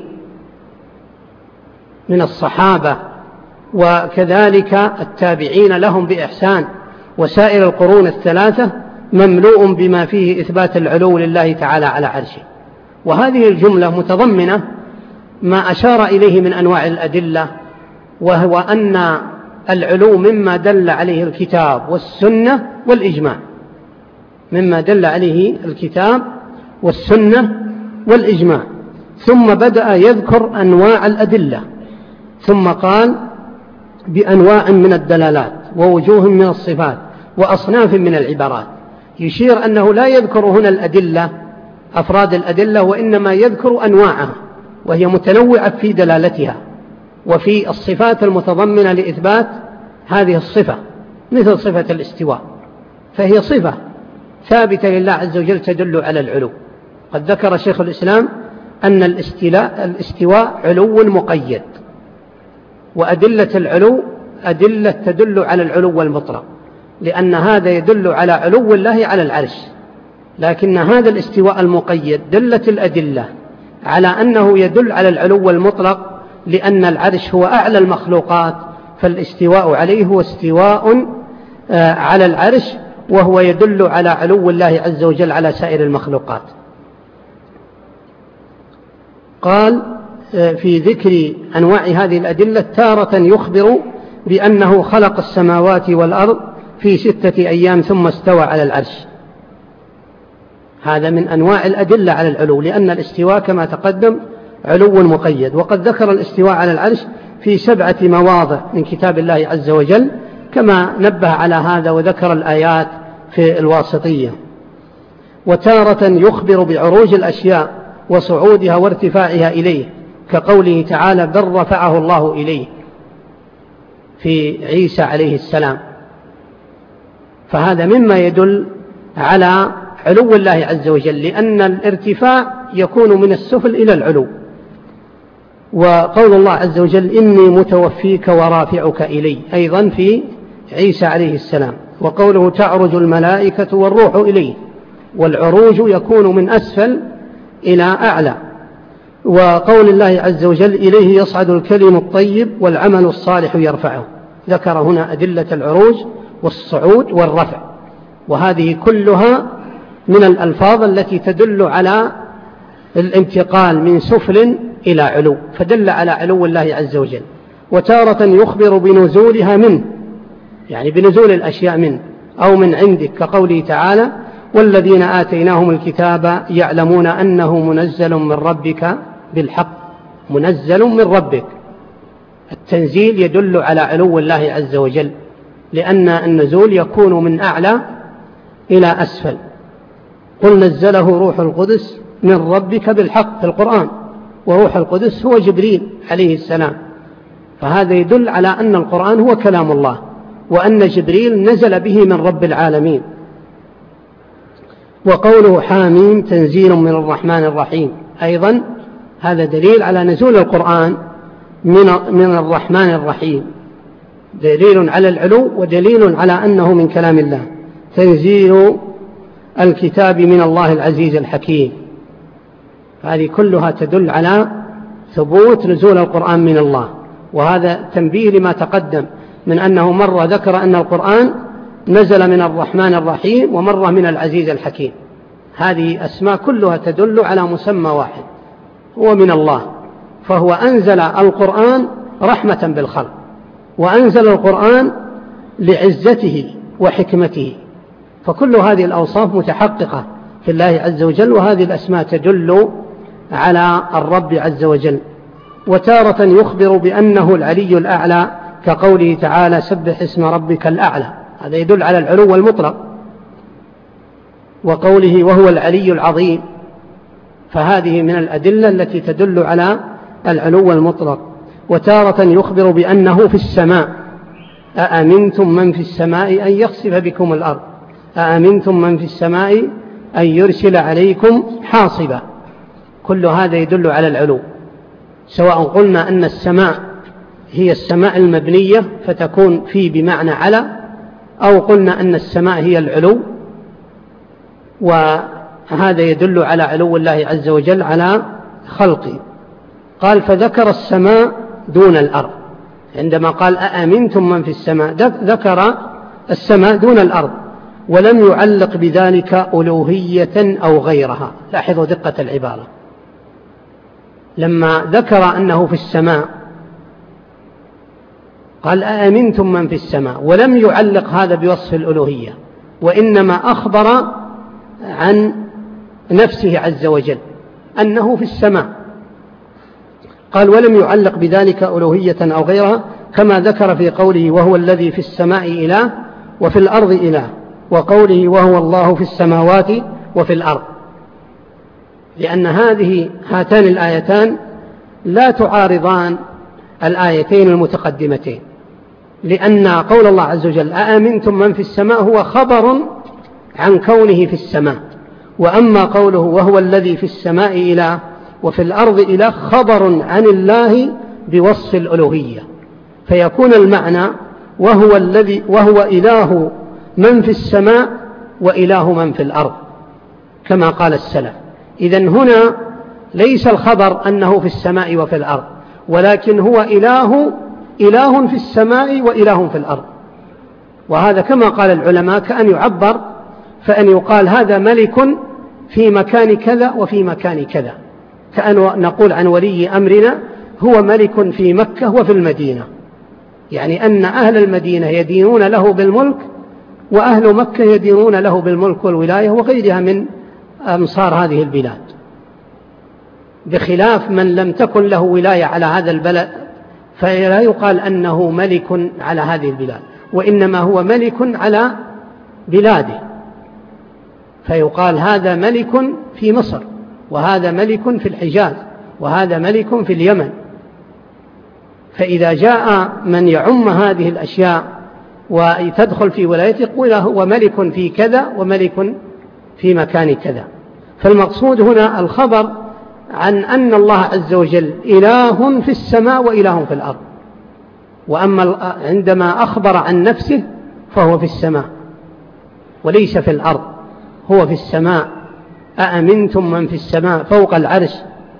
من الصحابة وكذلك التابعين لهم بإحسان وسائر القرون الثلاثة مملوء بما فيه إثبات العلو لله تعالى على عرشه. وهذه الجملة متضمنة ما أشار إليه من أنواع الأدلة، وهو أن العلو مما دل عليه الكتاب والسنة والإجماع، مما دل عليه الكتاب والسنة والإجماع. ثم بدأ يذكر أنواع الأدلة، ثم قال بأنواع من الدلالات ووجوه من الصفات وأصناف من العبارات، يشير أنه لا يذكر هنا الأدلة أفراد الأدلة، وإنما يذكر أنواعها، وهي متنوعة في دلالتها وفي الصفات المتضمنة لإثبات هذه الصفة، مثل صفة الاستواء، فهي صفة ثابتة لله عز وجل تدل على العلو. قد ذكر شيخ الإسلام أن الاستواء علو مقيد، وأدلة العلو أدلة تدل على العلو المطلق، لأن هذا يدل على علو الله على العرش، لكن هذا الاستواء المقيد دلت الأدلة على أنه يدل على العلو المطلق، لأن العرش هو أعلى المخلوقات، فالاستواء عليه هو استواء على العرش، وهو يدل على علو الله عز وجل على سائر المخلوقات. قال في ذكر أنواع هذه الأدلة تارة يخبر بأنه خلق السماوات والأرض في ستة أيام ثم استوى على العرش. هذا من أنواع الأدلة على العلو، لأن الاستواء كما تقدم علو مقيد، وقد ذكر الاستواء على العرش في سبعة مواضع من كتاب الله عز وجل كما نبه على هذا وذكر الآيات في الواسطية. وتارة يخبر بعروج الأشياء وصعودها وارتفاعها إليه، كقوله تعالى بل رفعه الله إليه في عيسى عليه السلام، فهذا مما يدل على علو الله عز وجل، لأن الارتفاع يكون من السفل إلى العلو. وقول الله عز وجل إني متوفيك ورافعك إلي أيضا في عيسى عليه السلام. وقوله تعرج الملائكة والروح إليه، والعروج يكون من أسفل إلى أعلى. وقول الله عز وجل إليه يصعد الكلم الطيب والعمل الصالح يرفعه، ذكر هنا أدلة العروج والصعود والرفع، وهذه كلها من الألفاظ التي تدل على الانتقال من سفل إلى علو، فدل على علو الله عز وجل. وتارة يخبر بنزولها منه، يعني بنزول الأشياء منه أو من عندك، كقوله تعالى والذين آتيناهم الكتاب يعلمون أنه منزل من ربك بالحق، منزل من ربك. التنزيل يدل على علو الله عز وجل، لأن النزول يكون من أعلى إلى أسفل. قل نزله روح القدس من ربك بالحق في القرآن، وروح القدس هو جبريل عليه السلام، فهذا يدل على أن القرآن هو كلام الله، وأن جبريل نزل به من رب العالمين. وقوله حاميم تنزيل من الرحمن الرحيم، أيضا هذا دليل على نزول القرآن من من الرحمن الرحيم، دليل على العلو ودليل على أنه من كلام الله. تنزيل الكتاب من الله العزيز الحكيم، هذه كلها تدل على ثبوت نزول القرآن من الله. وهذا تنبيه لما تقدم من أنه مرة ذكر أن القرآن نزل من الرحمن الرحيم، ومرة من العزيز الحكيم. هذه أسماء كلها تدل على مسمى واحد هو من الله، فهو أنزل القرآن رحمة بالخلق، وأنزل القرآن لعزته وحكمته، فكل هذه الأوصاف متحققة في الله عز وجل، وهذه الأسماء تدل على الرب عز وجل. وتارة يخبر بأنه العلي الأعلى كقوله تعالى سبح اسم ربك الأعلى، هذا يدل على العلو المطلق، وقوله وهو العلي العظيم، فهذه من الأدلة التي تدل على العلو المطلق. وتارة يخبر بأنه في السماء أأمنتم من في السماء أن يخسف بكم الأرض أأمنتم من في السماء أن يرسل عليكم حاصبا، كل هذا يدل على العلو، سواء قلنا أن السماء هي السماء المبنية فتكون في بمعنى على، أو قلنا أن السماء هي العلو، وهذا يدل على علو الله عز وجل على خلقه. قال فذكر السماء دون الأرض، عندما قال أأمنتم من في السماء ذكر السماء دون الأرض، ولم يعلق بذلك ألوهية أو غيرها. لاحظوا دقة العبارة، لما ذكر أنه في السماء قال أأمنتم من في السماء، ولم يعلق هذا بوصف الألوهية، وإنما أخبر عن نفسه عز وجل أنه في السماء، قال ولم يعلق بذلك ألوهية أو غيرها، كما ذكر في قوله وهو الذي في السماء إله وفي الأرض إله، وقوله وهو الله في السماوات وفي الأرض، لأن هذه هاتان الآيتان لا تعارضان الآيتين المتقدمتين، لأن قول الله عز وجل أأمنتم من في السماء هو خبر عن كونه في السماء، وأما قوله وهو الذي في السماء إله وفي الأرض إله خبر عن الله بوصف الألوهية، فيكون المعنى وهو الذي وهو إله من في السماء وإله من في الأرض كما قال السلف. إذن هنا ليس الخبر أنه في السماء وفي الأرض، ولكن هو إله إله في السماء وإله في الأرض، وهذا كما قال العلماء كأن يعبر فأن يقال هذا ملك في مكان كذا وفي مكان كذا، كأن نقول عن ولي أمرنا هو ملك في مكة وفي المدينة، يعني أن أهل المدينة يدينون له بالملك، وأهل مكة يدينون له بالملك والولاية وغيرها من أمصار هذه البلاد، بخلاف من لم تكن له ولاية على هذا البلد فلا يقال أنه ملك على هذه البلاد، وإنما هو ملك على بلاده، فيقال هذا ملك في مصر، وهذا ملك في الحجاز، وهذا ملك في اليمن. فإذا جاء من يعم هذه الأشياء وتدخل في ولايته يقول هو ملك في كذا وملك في مكان كذا. فالمقصود هنا الخبر عن أن الله عز وجل إله في السماء وإله في الأرض، وأما عندما أخبر عن نفسه فهو في السماء وليس في الأرض، هو في السماء. أأمنتم من في السماء فوق العرش،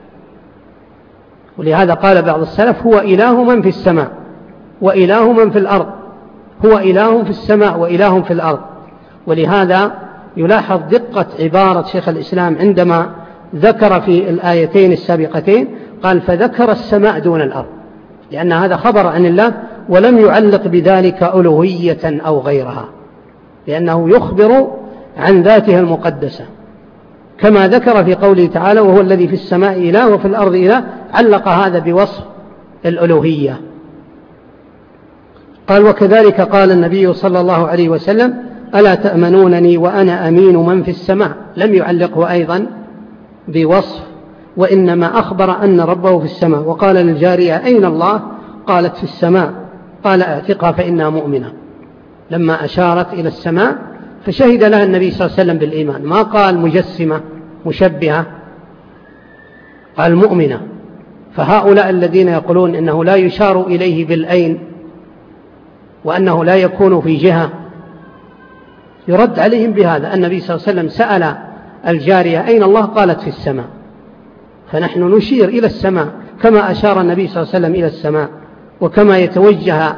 ولهذا قال بعض السلف هو إله من في السماء وإله من في الأرض، هو إله في السماء وإله في الأرض. ولهذا يلاحظ دقة عبارة شيخ الإسلام عندما ذكر في الآيتين السابقتين قال فذكر السماء دون الأرض، لأن هذا خبر عن الله ولم يعلق بذلك ألوهية أو غيرها، لأنه يخبر عن ذاته المقدسة، كما ذكر في قوله تعالى وهو الذي في السماء إله وفي الأرض إله، علق هذا بوصف الألوهية. قال وكذلك قال النبي صلى الله عليه وسلم ألا تأمنونني وأنا أمين من في السماء، لم يعلقه أيضا بوصف، وإنما أخبر أن ربه في السماء. وقال للجارية أين الله؟ قالت في السماء، قال اعتقها فإنها مؤمنة، لما أشارت إلى السماء فشهد لها النبي صلى الله عليه وسلم بالإيمان، ما قال مجسمة مشبهة، قال مؤمنة. فهؤلاء الذين يقولون إنه لا يشار إليه بالأين وأنه لا يكون في جهة يرد عليهم بهذا، النبي صلى الله عليه وسلم سأل الجارية أين الله؟ قالت في السماء، فنحن نشير إلى السماء كما أشار النبي صلى الله عليه وسلم إلى السماء، وكما يتوجه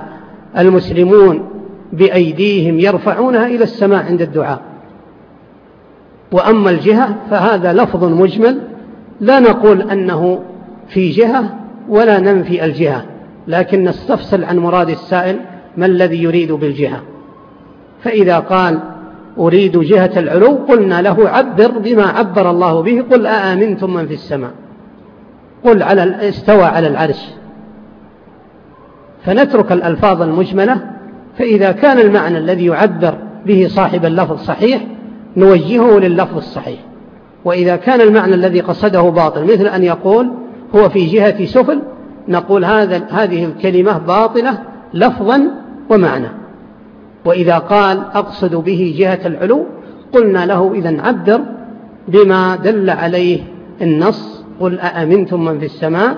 المسلمون بأيديهم يرفعونها إلى السماء عند الدعاء. وأما الجهة فهذا لفظ مجمل لا نقول أنه في جهة ولا ننفي الجهة، لكن نستفصل عن مراد السائل ما الذي يريد بالجهة. فإذا قال أريد جهة العلو قلنا له عبر بما عبر الله به، قل أآمنتم من في السماء، قل على استوى على العرش، فنترك الألفاظ المجملة. فإذا كان المعنى الذي يعبر به صاحب اللفظ صحيح نوجهه لللفظ الصحيح، وإذا كان المعنى الذي قصده باطل مثل أن يقول هو في جهة سفل نقول هذا هذه الكلمة باطلة لفظا ومعنى. وإذا قال أقصد به جهة العلو قلنا له إذن عبر بما دل عليه النص، قل أأمنتم من في السماء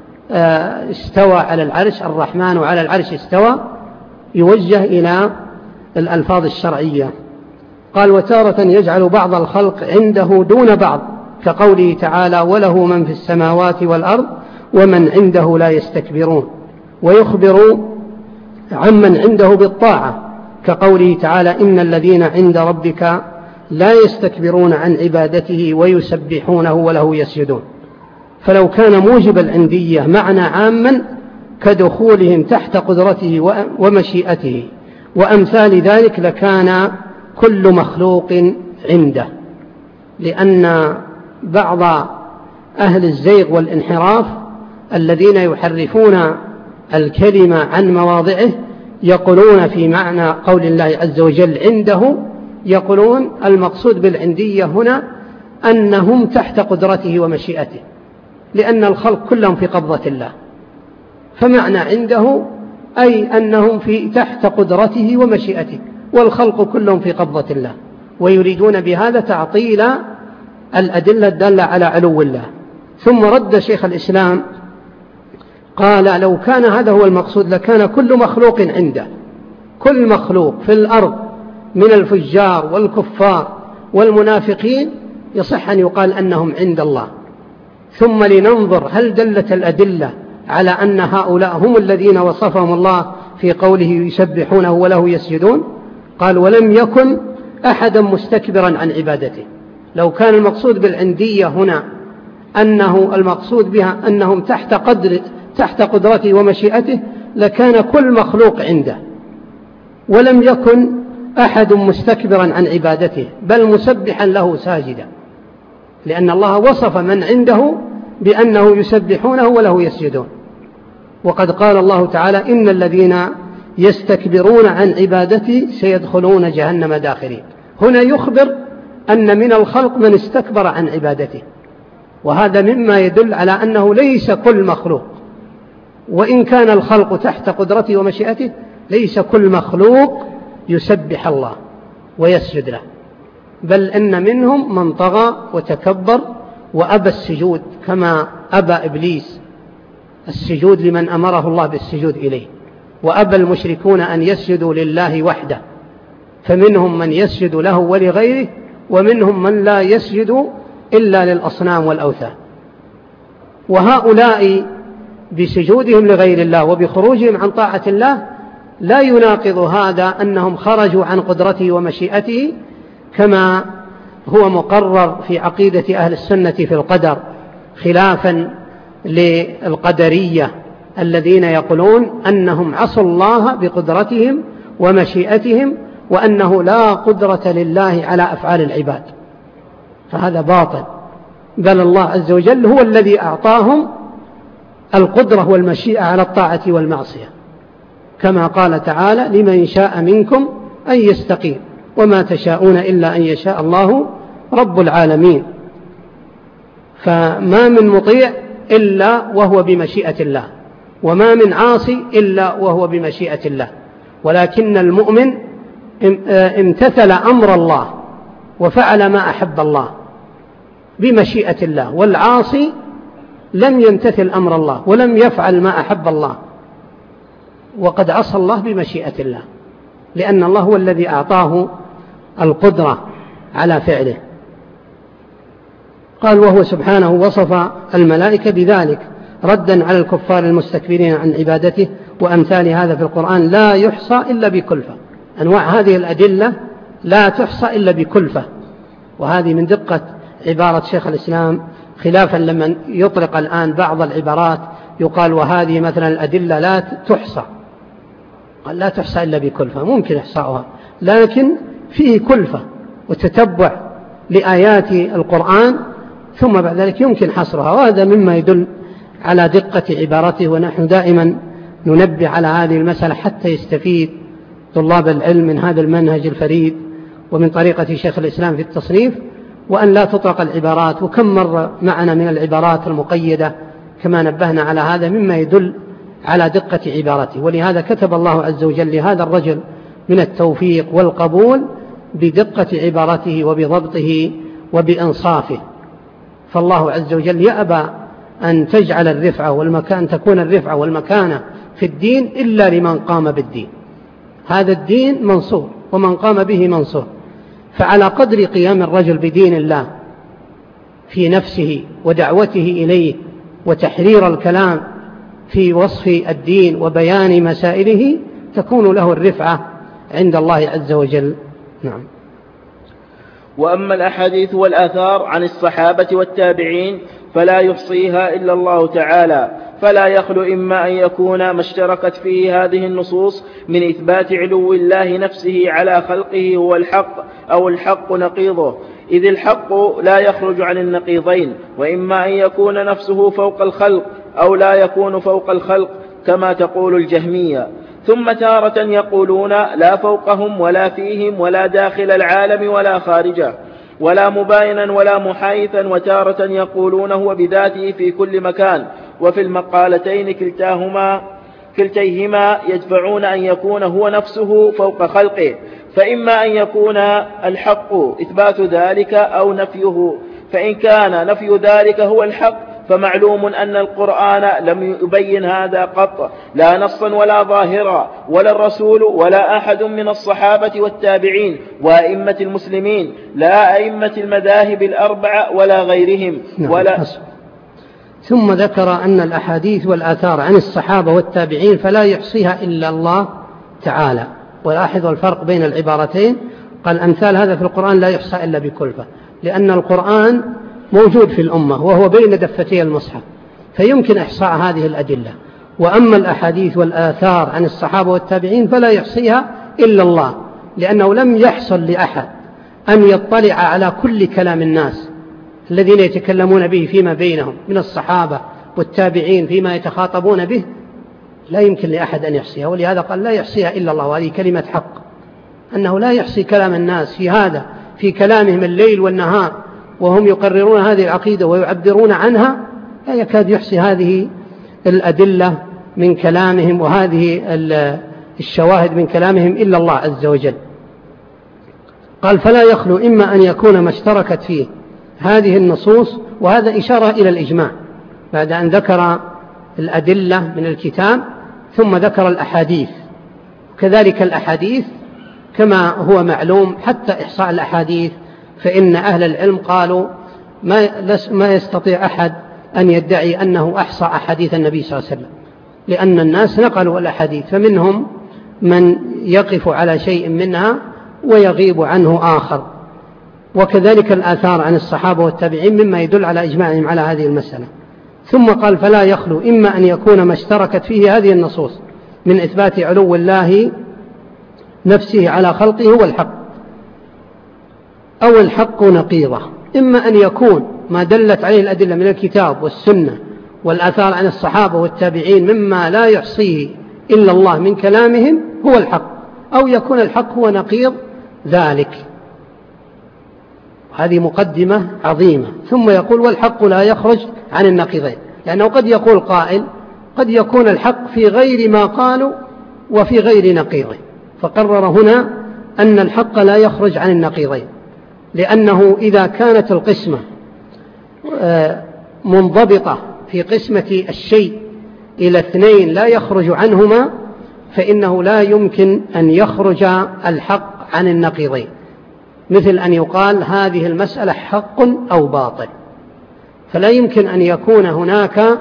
استوى على العرش، الرحمن على العرش استوى، يوجه إلى الألفاظ الشرعية. قال وتارة يجعل بعض الخلق عنده دون بعض كقوله تعالى وله من في السماوات والأرض ومن عنده لا يستكبرون، ويخبر عمن عنده بالطاعة كقوله تعالى إن الذين عند ربك لا يستكبرون عن عبادته ويسبحونه وله يسجدون. فلو كان موجب العندية معنى عاما كدخولهم تحت قدرته ومشيئته وأمثال ذلك لكان كل مخلوق عنده، لأن بعض أهل الزيغ والانحراف الذين يحرفون الكلمة عن مواضعه يقولون في معنى قول الله عز وجل عنده، يقولون المقصود بالعندية هنا أنهم تحت قدرته ومشيئته، لأن الخلق كلهم في قبضة الله، فمعنى عنده أي أنهم في تحت قدرته ومشيئته، والخلق كلهم في قبضة الله، ويريدون بهذا تعطيل الأدلة الدالة على علو الله. ثم رد شيخ الإسلام قال لو كان هذا هو المقصود لكان كل مخلوق عنده، كل مخلوق في الأرض من الفجار والكفار والمنافقين يصح أن يقال أنهم عند الله. ثم لننظر هل دلت الأدلة على أن هؤلاء هم الذين وصفهم الله في قوله يسبحونه وله يسجدون. قال ولم يكن أحدا مستكبرا عن عبادته. لو كان المقصود بالعندية هنا أنه المقصود بها أنهم تحت قدر تحت قدرته ومشيئته لكان كل مخلوق عنده، ولم يكن أحد مستكبرا عن عبادته بل مسبحا له ساجدا، لأن الله وصف من عنده بأنه يسبحونه وله يسجدون. وقد قال الله تعالى إن الذين يستكبرون عن عبادتي سيدخلون جهنم داخرين. هنا يخبر أن من الخلق من استكبر عن عبادته، وهذا مما يدل على أنه ليس كل مخلوق، وإن كان الخلق تحت قدرته ومشيئته ليس كل مخلوق يسبح الله ويسجد له، بل إن منهم من طغى وتكبر وأبى السجود كما أبى إبليس السجود لمن أمره الله بالسجود إليه، وأبى المشركون أن يسجدوا لله وحده، فمنهم من يسجد له ولغيره ومنهم من لا يسجد إلا للأصنام والأوثان. وهؤلاء بسجودهم لغير الله وبخروجهم عن طاعة الله لا يناقض هذا أنهم خرجوا عن قدرته ومشيئته، كما هو مقرر في عقيدة أهل السنة في القدر، خلافا للقدرية الذين يقولون أنهم عصوا الله بقدرتهم ومشيئتهم وأنه لا قدرة لله على أفعال العباد، فهذا باطل، بل الله عز وجل هو الذي أعطاهم القدرة والمشيئة على الطاعة والمعصية، كما قال تعالى لمن شاء منكم أن يستقيم وما تشاءون إلا أن يشاء الله رب العالمين. فما من مطيع إلا وهو بمشيئة الله، وما من عاصي إلا وهو بمشيئة الله، ولكن المؤمن امتثل أمر الله وفعل ما أحب الله بمشيئة الله، والعاصي لم يمتثل أمر الله ولم يفعل ما أحب الله وقد عصى الله بمشيئة الله، لأن الله هو الذي أعطاه القدرة على فعله. قال وهو سبحانه وصف الملائكة بذلك ردا على الكفار المستكبرين عن عبادته، وأمثال هذا في القرآن لا يحصى إلا بكلفة. أنواع هذه الأدلة لا تحصى إلا بكلفة، وهذه من دقة عبارة شيخ الإسلام، خلافا لمن يطلق الآن بعض العبارات يقال وهذه مثلا الأدلة لا تحصى. قال لا تحصى إلا بكلفة، ممكن إحصاؤها لكن فيه كلفة وتتبع لآيات القرآن ثم بعد ذلك يمكن حصرها، وهذا مما يدل على دقة عبارته. ونحن دائما ننبه على هذه المسألة حتى يستفيد طلاب العلم من هذا المنهج الفريد ومن طريقة شيخ الإسلام في التصنيف، وأن لا تطلق العبارات. وكم مر معنا من العبارات المقيدة كما نبهنا على هذا مما يدل على دقة عبارته. ولهذا كتب الله عز وجل لهذا الرجل من التوفيق والقبول بدقة عبارته وبضبطه وبإنصافه. فالله عز وجل يأبى أن تجعل الرفعة والمكان تكون الرفعة والمكانة في الدين إلا لمن قام بالدين. هذا الدين منصور ومن قام به منصور. فعلى قدر قيام الرجل بدين الله في نفسه ودعوته إليه وتحرير الكلام في وصف الدين وبيان مسائله تكون له الرفعة عند الله عز وجل. نعم. وأما الأحاديث والآثار عن الصحابة والتابعين فلا يحصيها إلا الله تعالى، فلا يخلو إما أن يكون ما اشتركت فيه هذه النصوص من إثبات علو الله نفسه على خلقه هو الحق أو الحق نقيضه، إذ الحق لا يخرج عن النقيضين، وإما أن يكون نفسه فوق الخلق أو لا يكون فوق الخلق كما تقول الجهمية. ثم تارة يقولون لا فوقهم ولا فيهم ولا داخل العالم ولا خارجه ولا مباينا ولا محايثا، وتارة يقولون هو بذاته في كل مكان. وفي المقالتين كلتاهما كلتيهما يدفعون أن يكون هو نفسه فوق خلقه، فإما أن يكون الحق إثبات ذلك أو نفيه، فإن كان نفي ذلك هو الحق فمعلوم أن القرآن لم يبين هذا قط، لا نصا ولا ظاهرا، ولا الرسول ولا أحد من الصحابة والتابعين وأئمة المسلمين، لا أئمة المذاهب الأربعة ولا غيرهم. ولا ثم ذكر أن الأحاديث والآثار عن الصحابة والتابعين فلا يحصيها إلا الله تعالى. ولاحظوا الفرق بين العبارتين، قال أمثال هذا في القرآن لا يحصى إلا بكلفة، لأن القرآن موجود في الأمة وهو بين دفتي المصحف فيمكن إحصاء هذه الأدلة. وأما الأحاديث والآثار عن الصحابة والتابعين فلا يحصيها إلا الله، لأنه لم يحصل لأحد أن يطلع على كل كلام الناس الذين يتكلمون به فيما بينهم من الصحابة والتابعين فيما يتخاطبون به، لا يمكن لأحد أن يحصيها. ولهذا قال لا يحصيها إلا الله، وهذه كلمة حق، أنه لا يحصي كلام الناس في هذا في كلامهم الليل والنهار وهم يقررون هذه العقيدة ويعبرون عنها، لا يكاد يحصي هذه الأدلة من كلامهم وهذه الشواهد من كلامهم إلا الله عز وجل. قال فلا يخلو إما أن يكون ما اشتركت فيه هذه النصوص، وهذا إشارة إلى الإجماع بعد أن ذكر الأدلة من الكتاب ثم ذكر الأحاديث. كذلك الأحاديث كما هو معلوم حتى إحصاء الأحاديث فإن أهل العلم قالوا ما يستطيع أحد أن يدعي أنه أحصى أحاديث النبي صلى الله عليه وسلم، لأن الناس نقلوا الأحاديث فمنهم من يقف على شيء منها ويغيب عنه آخر. وكذلك الآثار عن الصحابة والتابعين مما يدل على إجماعهم على هذه المسألة. ثم قال فلا يخلو إما أن يكون ما اشتركت فيه هذه النصوص من إثبات علو الله نفسه على خلقه هو الحق أو الحق نقيضه، إما أن يكون ما دلت عليه الأدلة من الكتاب والسنة والآثار عن الصحابة والتابعين مما لا يحصيه إلا الله من كلامهم هو الحق، أو يكون الحق هو نقيض ذلك. هذه مقدمة عظيمة. ثم يقول والحق لا يخرج عن النقيضين، لأنه قد يقول قائل قد يكون الحق في غير ما قالوا وفي غير نقيضه، فقرر هنا أن الحق لا يخرج عن النقيضين، لأنه إذا كانت القسمة منضبطة في قسمة الشيء إلى اثنين لا يخرج عنهما فإنه لا يمكن أن يخرج الحق عن النقيضين، مثل أن يقال هذه المسألة حق أو باطل، فلا يمكن أن يكون هناك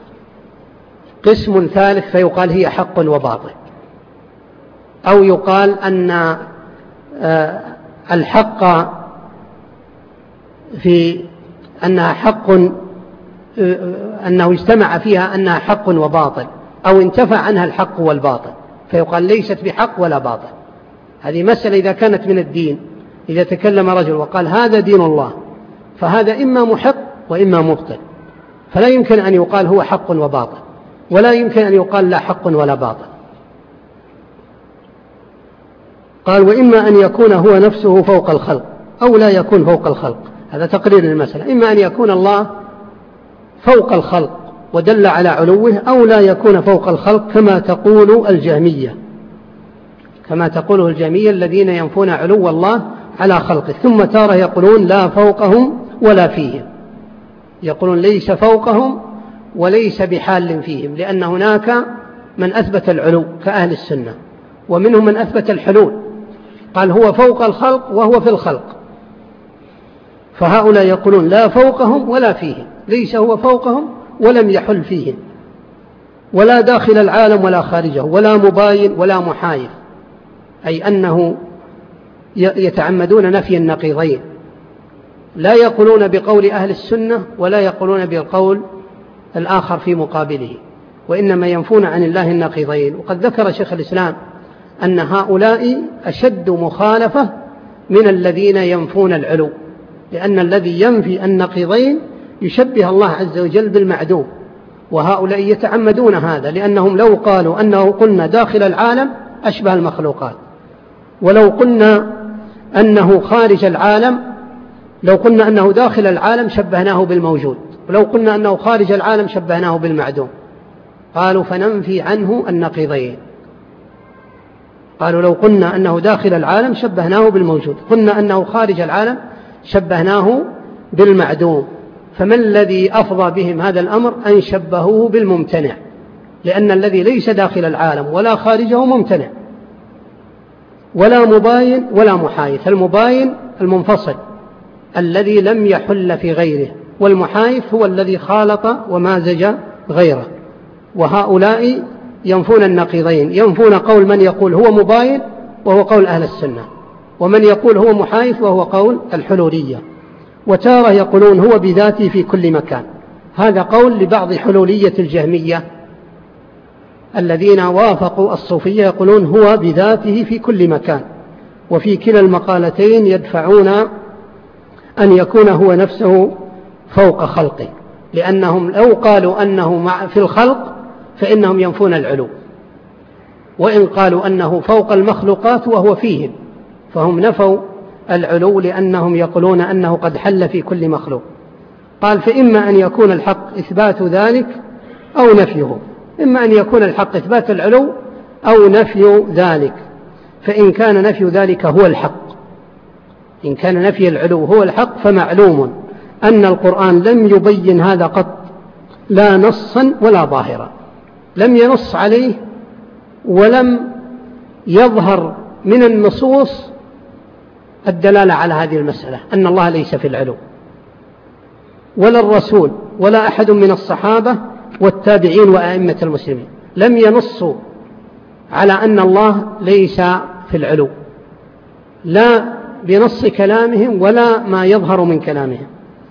قسم ثالث فيقال هي حق وباطل، أو يقال أن الحق في أنها حق، أنه اجتمع فيها أنها حق وباطل، أو انتفع عنها الحق والباطل فيقال ليست بحق ولا باطل. هذه مسألة إذا كانت من الدين، إذا تكلم رجل وقال هذا دين الله فهذا إما محق وإما مبطل، فلا يمكن أن يقال هو حق وباطل، ولا يمكن أن يقال لا حق ولا باطل. قال وإما أن يكون هو نفسه فوق الخلق أو لا يكون فوق الخلق. هذا تقرير المسألة، إما أن يكون الله فوق الخلق ودل على علوه، أو لا يكون فوق الخلق كما تقول الجهمية، كما تقوله الجهمية الذين ينفون علو الله على خلقه. ثم تارة يقولون لا فوقهم ولا فيهم، يقولون ليس فوقهم وليس بحال فيهم، لأن هناك من أثبت العلو كأهل السنة، ومنهم من أثبت الحلول، قال هو فوق الخلق وهو في الخلق. فهؤلاء يقولون لا فوقهم ولا فيهم، ليس هو فوقهم ولم يحل فيهم، ولا داخل العالم ولا خارجه، ولا مباين ولا محايف، أي أنه يتعمدون نفي النقيضين، لا يقولون بقول أهل السنة ولا يقولون بالقول الآخر في مقابله، وإنما ينفون عن الله النقيضين. وقد ذكر شيخ الإسلام أن هؤلاء أشد مخالفة من الذين ينفون العلو، لأن الذي ينفي النقيضين يشبه الله عز وجل بالمعدوم، وهؤلاء يتعمدون هذا، لأنهم لو قالوا أنه قلنا داخل العالم أشبه المخلوقات، ولو قلنا أنه خارج العالم، لو قلنا أنه داخل العالم شبهناه بالموجود، ولو قلنا أنه خارج العالم شبهناه بالمعدوم. قالوا فننفي عنه النقيضين، قالوا لو قلنا أنه داخل العالم شبهناه بالموجود، قلنا أنه خارج العالم شبهناه بالمعدوم. فما الذي أفضى بهم هذا الأمر؟ أن شبهوه بالممتنع، لأن الذي ليس داخل العالم ولا خارجه ممتنع، ولا مباين ولا محايث. المباين المنفصل الذي لم يحل في غيره، والمحايث هو الذي خالط ومازج غيره. وهؤلاء ينفون النقيضين، ينفون قول من يقول هو مباين وهو قول أهل السنة، ومن يقول هو محايث وهو قول الحلولية. وتارة يقولون هو بذاته في كل مكان، هذا قول لبعض حلولية الجهمية الذين وافقوا الصوفية، يقولون هو بذاته في كل مكان. وفي كلا المقالتين يدفعون أن يكون هو نفسه فوق خلقه، لأنهم لو قالوا أنه في الخلق فإنهم ينفون العلو، وإن قالوا أنه فوق المخلوقات وهو فيهم فهم نفوا العلو، لأنهم يقولون أنه قد حل في كل مخلوق. قال فإما أن يكون الحق إثبات ذلك أو نفيه، إما أن يكون الحق إثبات العلو أو نفي ذلك. فإن كان نفي ذلك هو الحق، إن كان نفي العلو هو الحق، فمعلوم أن القرآن لم يبين هذا قط، لا نصا ولا ظاهرا، لم ينص عليه ولم يظهر من النصوص الدلالة على هذه المسألة أن الله ليس في العلو، ولا الرسول ولا أحد من الصحابة والتابعين وأئمة المسلمين لم ينصوا على أن الله ليس في العلو، لا بنص كلامهم ولا ما يظهر من كلامهم.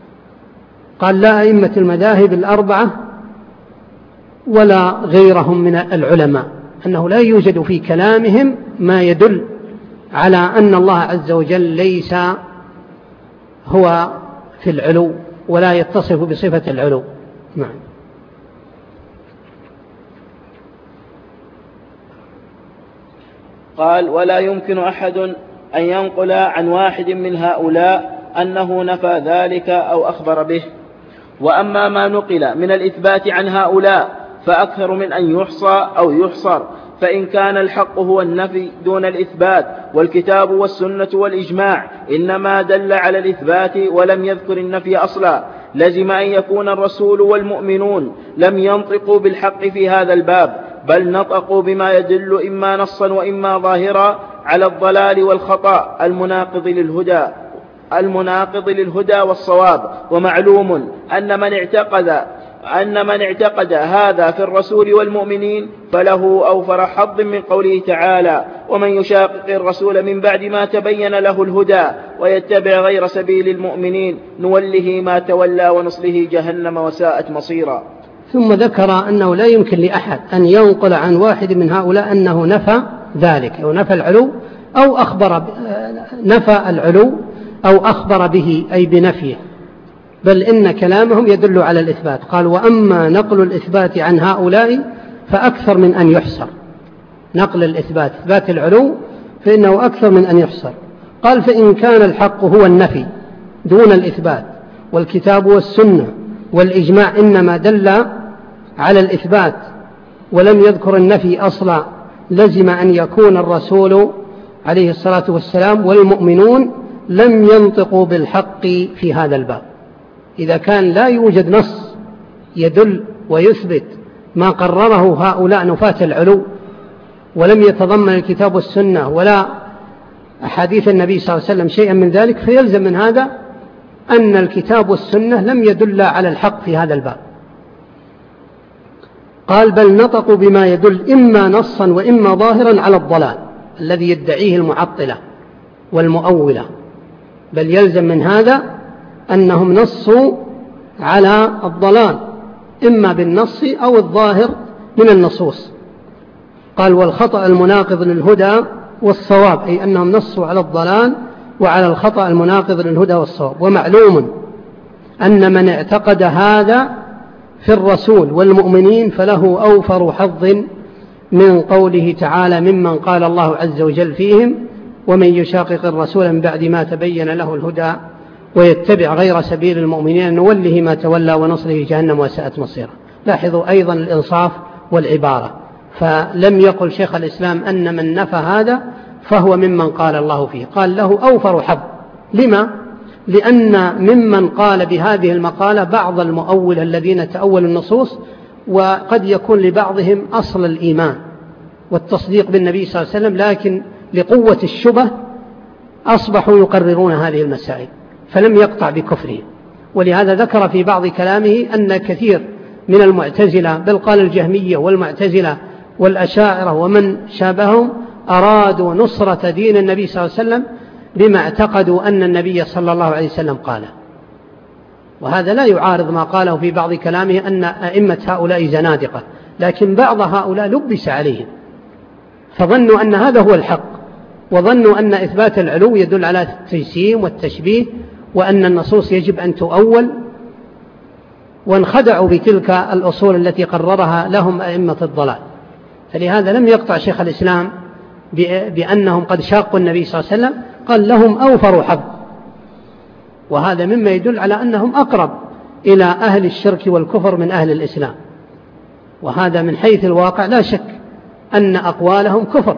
قال لا أئمة المذاهب الأربعة ولا غيرهم من العلماء أنه لا يوجد في كلامهم ما يدل على أن الله عز وجل ليس هو في العلو ولا يتصف بصفة العلو. نعم. قال ولا يمكن أحد أن ينقل عن واحد من هؤلاء أنه نفى ذلك أو أخبر به. وأما ما نقل من الإثبات عن هؤلاء فأكثر من أن يحصى أو يحصر، فإن كان الحق هو النفي دون الإثبات، والكتاب والسنة والإجماع إنما دل على الإثبات ولم يذكر النفي أصلا، لزم أن يكون الرسول والمؤمنون لم ينطقوا بالحق في هذا الباب، بل نطقوا بما يدل إما نصا وإما ظاهرا على الضلال والخطأ المناقض للهدى المناقض للهدى والصواب. ومعلوم أن من اعتقد أن من اعتقد هذا في الرسول والمؤمنين فله أوفر حظ من قوله تعالى: ومن يشاقق الرسول من بعد ما تبين له الهدى ويتبع غير سبيل المؤمنين نوله ما تولى ونصله جهنم وساءت مصيرا. ثم ذكر أنه لا يمكن لأحد أن ينقل عن واحد من هؤلاء أنه نفى ذلك أو نفى العلو أو أخبر نفى العلو أو أخبر به أي بنفيه، بل إن كلامهم يدل على الإثبات. قال: وأما نقل الإثبات عن هؤلاء فأكثر من أن يحصر. نقل الإثبات إثبات العلو فإنه أكثر من أن يحصر. قال: فإن كان الحق هو النفي دون الإثبات والكتاب والسنة والإجماع إنما دل على الإثبات ولم يذكر النفي أصلا، لزم أن يكون الرسول عليه الصلاة والسلام والمؤمنون لم ينطقوا بالحق في هذا الباب. إذا كان لا يوجد نص يدل ويثبت ما قرره هؤلاء نفاة العلو ولم يتضمن الكتاب والسنة ولا أحاديث النبي صلى الله عليه وسلم شيئا من ذلك، فيلزم من هذا أن الكتاب والسنة لم يدل على الحق في هذا الباب. قال: بل نطقوا بما يدل إما نصا وإما ظاهرا على الضلال الذي يدعيه المعطلة والمؤولة، بل يلزم من هذا أنهم نصوا على الضلال إما بالنص أو الظاهر من النصوص. قال: والخطأ المناقض للهدى والصواب، أي أنهم نصوا على الضلال وعلى الخطأ المناقض للهدى والصواب. ومعلوم أن من اعتقد هذا في الرسول والمؤمنين فله أوفر حظ من قوله تعالى: ممن قال الله عز وجل فيهم: ومن يشاقق الرسول من بعد ما تبين له الهدى ويتبع غير سبيل المؤمنين نوله ما تولى ونصله جهنم وساءت مصيرا. لاحظوا أيضا الإنصاف والعبارة، فلم يقل شيخ الإسلام أن من نفى هذا فهو ممن قال الله فيه، قال له أوفر حظ. لما؟ لأن ممن قال بهذه المقالة بعض المؤول الذين تأولوا النصوص، وقد يكون لبعضهم أصل الإيمان والتصديق بالنبي صلى الله عليه وسلم، لكن لقوة الشبه أصبحوا يقررون هذه المسائل فلم يقطع بكفرهم. ولهذا ذكر في بعض كلامه أن كثير من المعتزلة، بل قال الجهمية والمعتزلة والأشاعرة ومن شابههم، أرادوا نصرة دين النبي صلى الله عليه وسلم بما اعتقدوا أن النبي صلى الله عليه وسلم قاله. وهذا لا يعارض ما قاله في بعض كلامه أن أئمة هؤلاء زنادقة، لكن بعض هؤلاء لبس عليهم فظنوا أن هذا هو الحق، وظنوا أن إثبات العلو يدل على التجسيم والتشبيه وأن النصوص يجب أن تؤول، وانخدعوا بتلك الأصول التي قررها لهم أئمة الضلال. فلهذا لم يقطع شيخ الإسلام بأنهم قد شاقوا النبي صلى الله عليه وسلم، قال لهم أوفر حظ، وهذا مما يدل على أنهم أقرب إلى أهل الشرك والكفر من أهل الإسلام. وهذا من حيث الواقع لا شك أن أقوالهم كفر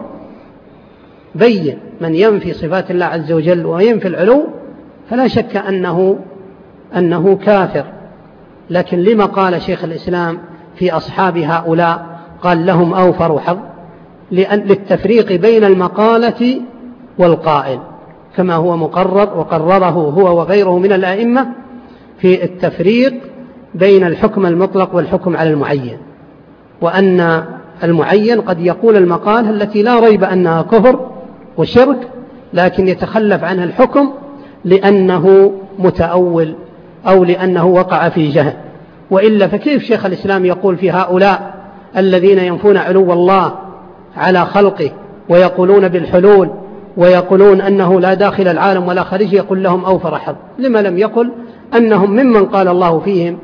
بين. من ينفي صفات الله عز وجل وينفي العلو فلا شك أنه, أنه كافر. لكن لما قال شيخ الإسلام في أصحاب هؤلاء قال لهم أوفر حظ؟ لأن للتفريق بين المقالة والقائل، كما هو مقرر وقرره هو وغيره من الأئمة في التفريق بين الحكم المطلق والحكم على المعين، وأن المعين قد يقول المقالة التي لا ريب أنها كفر وشرك، لكن يتخلف عنها الحكم لأنه متأول أو لأنه وقع في جهل. وإلا فكيف شيخ الإسلام يقول في هؤلاء الذين ينفون علو الله على خلقه ويقولون بالحلول ويقولون أنه لا داخل العالم ولا خارج، يقول لهم أوفر حظ؟ لما لم يقل أنهم ممن قال الله فيهم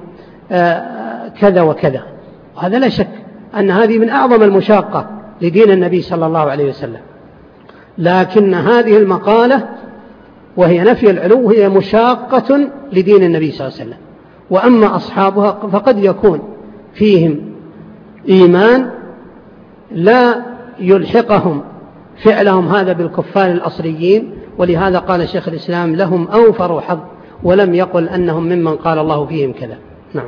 كذا وكذا؟ وهذا لا شك أن هذه من أعظم المشاقة لدين النبي صلى الله عليه وسلم. لكن هذه المقالة وهي نفي العلو هي مشاقة لدين النبي صلى الله عليه وسلم. وأما أصحابها فقد يكون فيهم إيمان لا يلحقهم فعلهم هذا بالكفار الأصليين، ولهذا قال شيخ الإسلام لهم أوفر حظ، ولم يقل أنهم ممن قال الله فيهم كذا. نعم.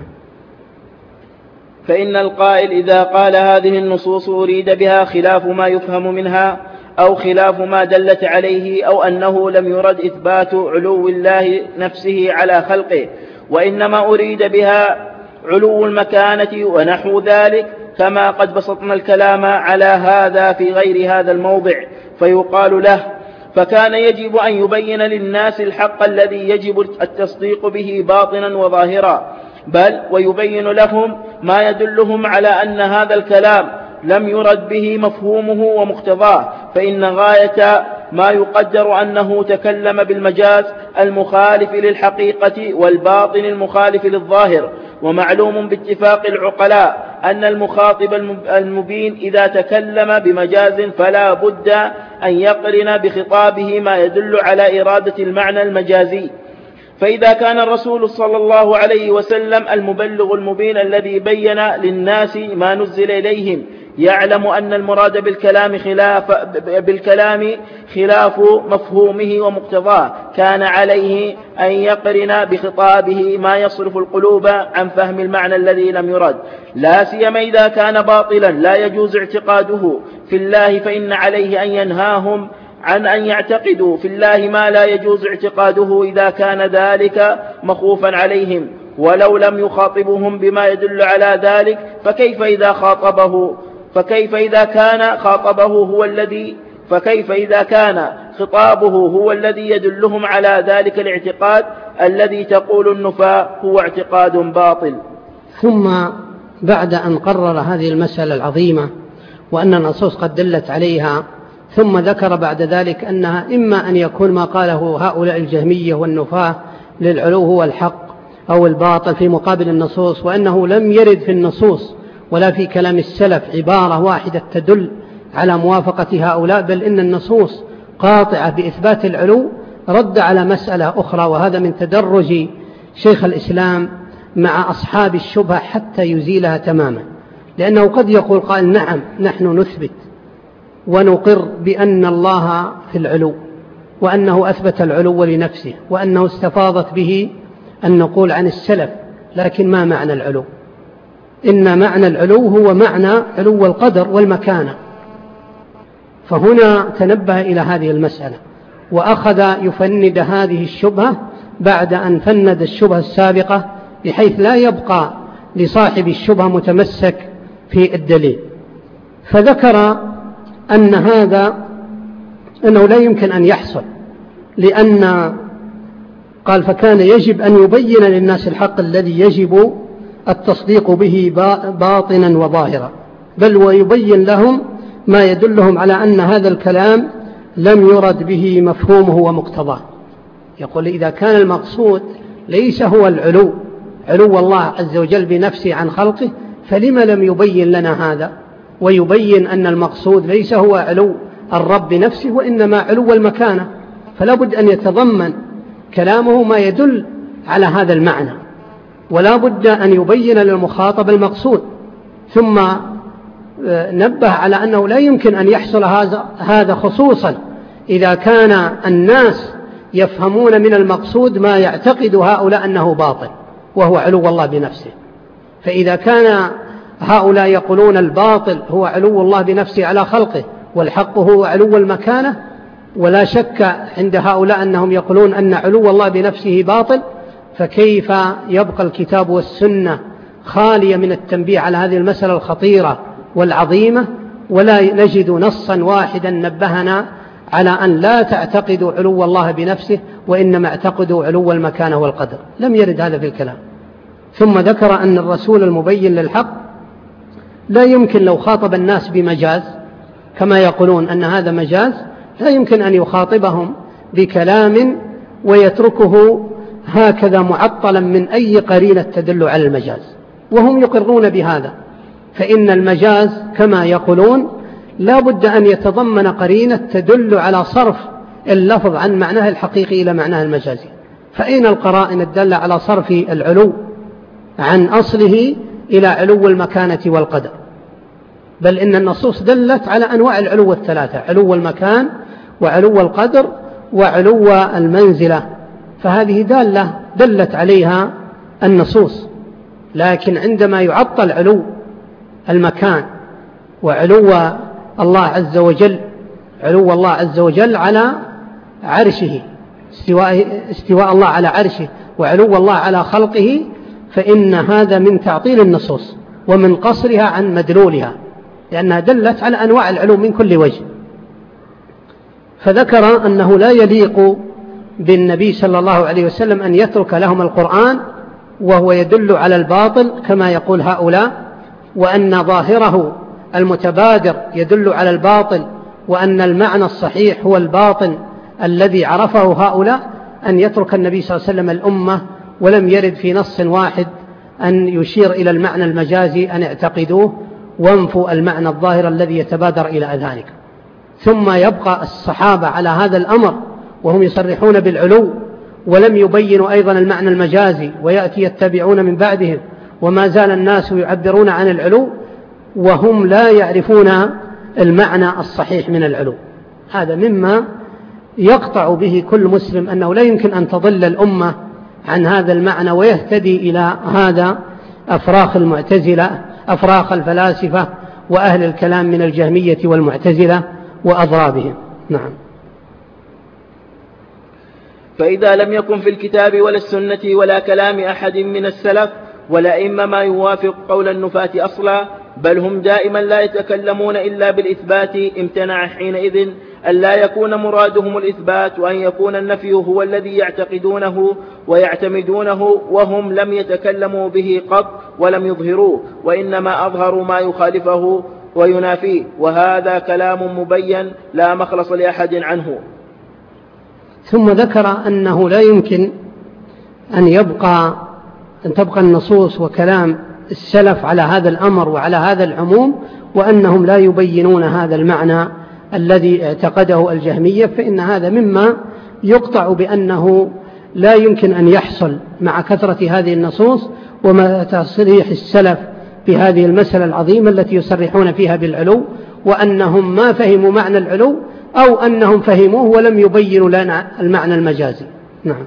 فإن القائل إذا قال هذه النصوص أريد بها خلاف ما يفهم منها أو خلاف ما دلت عليه، أو أنه لم يرد إثبات علو الله نفسه على خلقه، وإنما أريد بها علو المكانة ونحو ذلك، كما قد بسطنا الكلام على هذا في غير هذا الموضع. فيقال له: فكان يجب أن يبين للناس الحق الذي يجب التصديق به باطنا وظاهرا، بل ويبين لهم ما يدلهم على أن هذا الكلام لم يرد به مفهومه ومقتضاه، فإن غاية ما يقدر أنه تكلم بالمجاز المخالف للحقيقة والباطن المخالف للظاهر. ومعلوم باتفاق العقلاء أن المخاطب المبين إذا تكلم بمجاز فلا بد أن يقرن بخطابه ما يدل على إرادة المعنى المجازي. فإذا كان الرسول صلى الله عليه وسلم المبلغ المبين الذي بين للناس ما نزل إليهم يعلم أن المراد بالكلام خلاف, بالكلام خلاف مفهومه ومقتضاه، كان عليه أن يقرن بخطابه ما يصرف القلوب عن فهم المعنى الذي لم يرد، لا سيما إذا كان باطلا لا يجوز اعتقاده في الله، فإن عليه أن ينهاهم عن أن يعتقدوا في الله ما لا يجوز اعتقاده إذا كان ذلك مخوفا عليهم، ولو لم يخاطبهم بما يدل على ذلك. فكيف إذا خاطبه فكيف إذا كان خاطبه هو الذي فكيف إذا كان خطابه هو الذي يدلهم على ذلك الاعتقاد الذي تقول النفاة هو اعتقاد باطل. ثم بعد أن قرر هذه المسألة العظيمة وأن النصوص قد دلت عليها، ثم ذكر بعد ذلك أنها إما أن يكون ما قاله هؤلاء الجهمية والنفاة للعلو هو الحق أو الباطل في مقابل النصوص، وأنه لم يرد في النصوص ولا في كلام السلف عبارة واحدة تدل على موافقة هؤلاء، بل إن النصوص قاطعة بإثبات العلو، رد على مسألة أخرى، وهذا من تدرج شيخ الإسلام مع أصحاب الشبهة حتى يزيلها تماما. لأنه قد يقول قائل: نعم نحن نثبت ونقر بأن الله في العلو، وأنه أثبت العلو لنفسه، وأنه استفاضت به النقول عن السلف، لكن ما معنى العلو؟ إن معنى العلو هو معنى علو القدر والمكانة. فهنا تنبه إلى هذه المسألة وأخذ يفند هذه الشبهة بعد أن فند الشبهة السابقة، بحيث لا يبقى لصاحب الشبهة متمسك في الدليل. فذكر أن هذا أنه لا يمكن أن يحصل، لأن قال: فكان يجب أن يبين للناس الحق الذي يجب التصديق به باطنا وظاهرا، بل ويبين لهم ما يدلهم على أن هذا الكلام لم يرد به مفهومه ومقتضاه. يقول: إذا كان المقصود ليس هو العلو علو الله عز وجل بنفسه عن خلقه، فلما لم يبين لنا هذا ويبين أن المقصود ليس هو علو الرب بنفسه وإنما علو المكانة؟ فلا بد أن يتضمن كلامه ما يدل على هذا المعنى، ولا بد أن يبين للمخاطب المقصود. ثم نبه على أنه لا يمكن أن يحصل هذا خصوصا إذا كان الناس يفهمون من المقصود ما يعتقد هؤلاء أنه باطل وهو علو الله بنفسه. فإذا كان هؤلاء يقولون الباطل هو علو الله بنفسه على خلقه والحق هو علو المكانة، ولا شك عند هؤلاء أنهم يقولون أن علو الله بنفسه باطل، فكيف يبقى الكتاب والسنة خالية من التنبيه على هذه المسألة الخطيرة والعظيمة، ولا نجد نصا واحدا نبهنا على أن لا تعتقدوا علو الله بنفسه وإنما اعتقدوا علو المكانة والقدر؟ لم يرد هذا في الكلام. ثم ذكر أن الرسول المبين للحق لا يمكن لو خاطب الناس بمجاز كما يقولون أن هذا مجاز، لا يمكن أن يخاطبهم بكلام ويتركه هكذا معطلا من أي قرينة تدل على المجاز، وهم يقرون بهذا. فإن المجاز كما يقولون لا بد أن يتضمن قرينة تدل على صرف اللفظ عن معناه الحقيقي إلى معناه المجازي. فأين القرائن الدالة على صرف العلو عن أصله إلى علو المكانة والقدر؟ بل إن النصوص دلت على أنواع العلو الثلاثة: علو المكان وعلو القدر وعلو المنزلة، فهذه دالة دلت عليها النصوص. لكن عندما يعطل علو المكان وعلو الله عز وجل علو الله عز وجل على عرشه، استواء, استواء الله على عرشه وعلو الله على خلقه، فإن هذا من تعطيل النصوص ومن قصرها عن مدلولها، لأنها دلت على أنواع العلوم من كل وجه. فذكر أنه لا يليق بالنبي صلى الله عليه وسلم أن يترك لهم القرآن وهو يدل على الباطل كما يقول هؤلاء، وأن ظاهره المتبادر يدل على الباطل، وأن المعنى الصحيح هو الباطن الذي عرفه هؤلاء، أن يترك النبي صلى الله عليه وسلم الأمة ولم يرد في نص واحد أن يشير إلى المعنى المجازي أن اعتقدوه وانفوا المعنى الظاهر الذي يتبادر إلى أذهانك. ثم يبقى الصحابة على هذا الأمر وهم يصرحون بالعلو ولم يبينوا أيضا المعنى المجازي، ويأتي يتبعون من بعدهم وما زال الناس يعبرون عن العلو وهم لا يعرفون المعنى الصحيح من العلو. هذا مما يقطع به كل مسلم أنه لا يمكن أن تضل الأمة عن هذا المعنى ويهتدي إلى هذا أفراخ المعتزلة أفراخ الفلاسفة وأهل الكلام من الجهمية والمعتزلة وأضرابهم. نعم. فإذا لم يكن في الكتاب ولا السنة ولا كلام أحد من السلف ولا إما ما يوافق قول النفاة أصلا، بل هم دائما لا يتكلمون إلا بالإثبات، امتنع حينئذ أن لا يكون مرادهم الإثبات وأن يكون النفي هو الذي يعتقدونه ويعتمدونه، وهم لم يتكلموا به قط ولم يظهروه، وإنما أظهروا ما يخالفه وينافيه، وهذا كلام مبين لا مخلص لأحد عنه. ثم ذكر أنه لا يمكن أن يبقى أن تبقى النصوص وكلام السلف على هذا الأمر وعلى هذا العموم، وأنهم لا يبينون هذا المعنى الذي اعتقده الجهمية، فإن هذا مما يقطع بأنه لا يمكن أن يحصل مع كثرة هذه النصوص وما تصريح السلف بهذه المسألة العظيمة التي يصرحون فيها بالعلو، وأنهم ما فهموا معنى العلو أو أنهم فهموه ولم يبينوا لنا المعنى المجازي. نعم.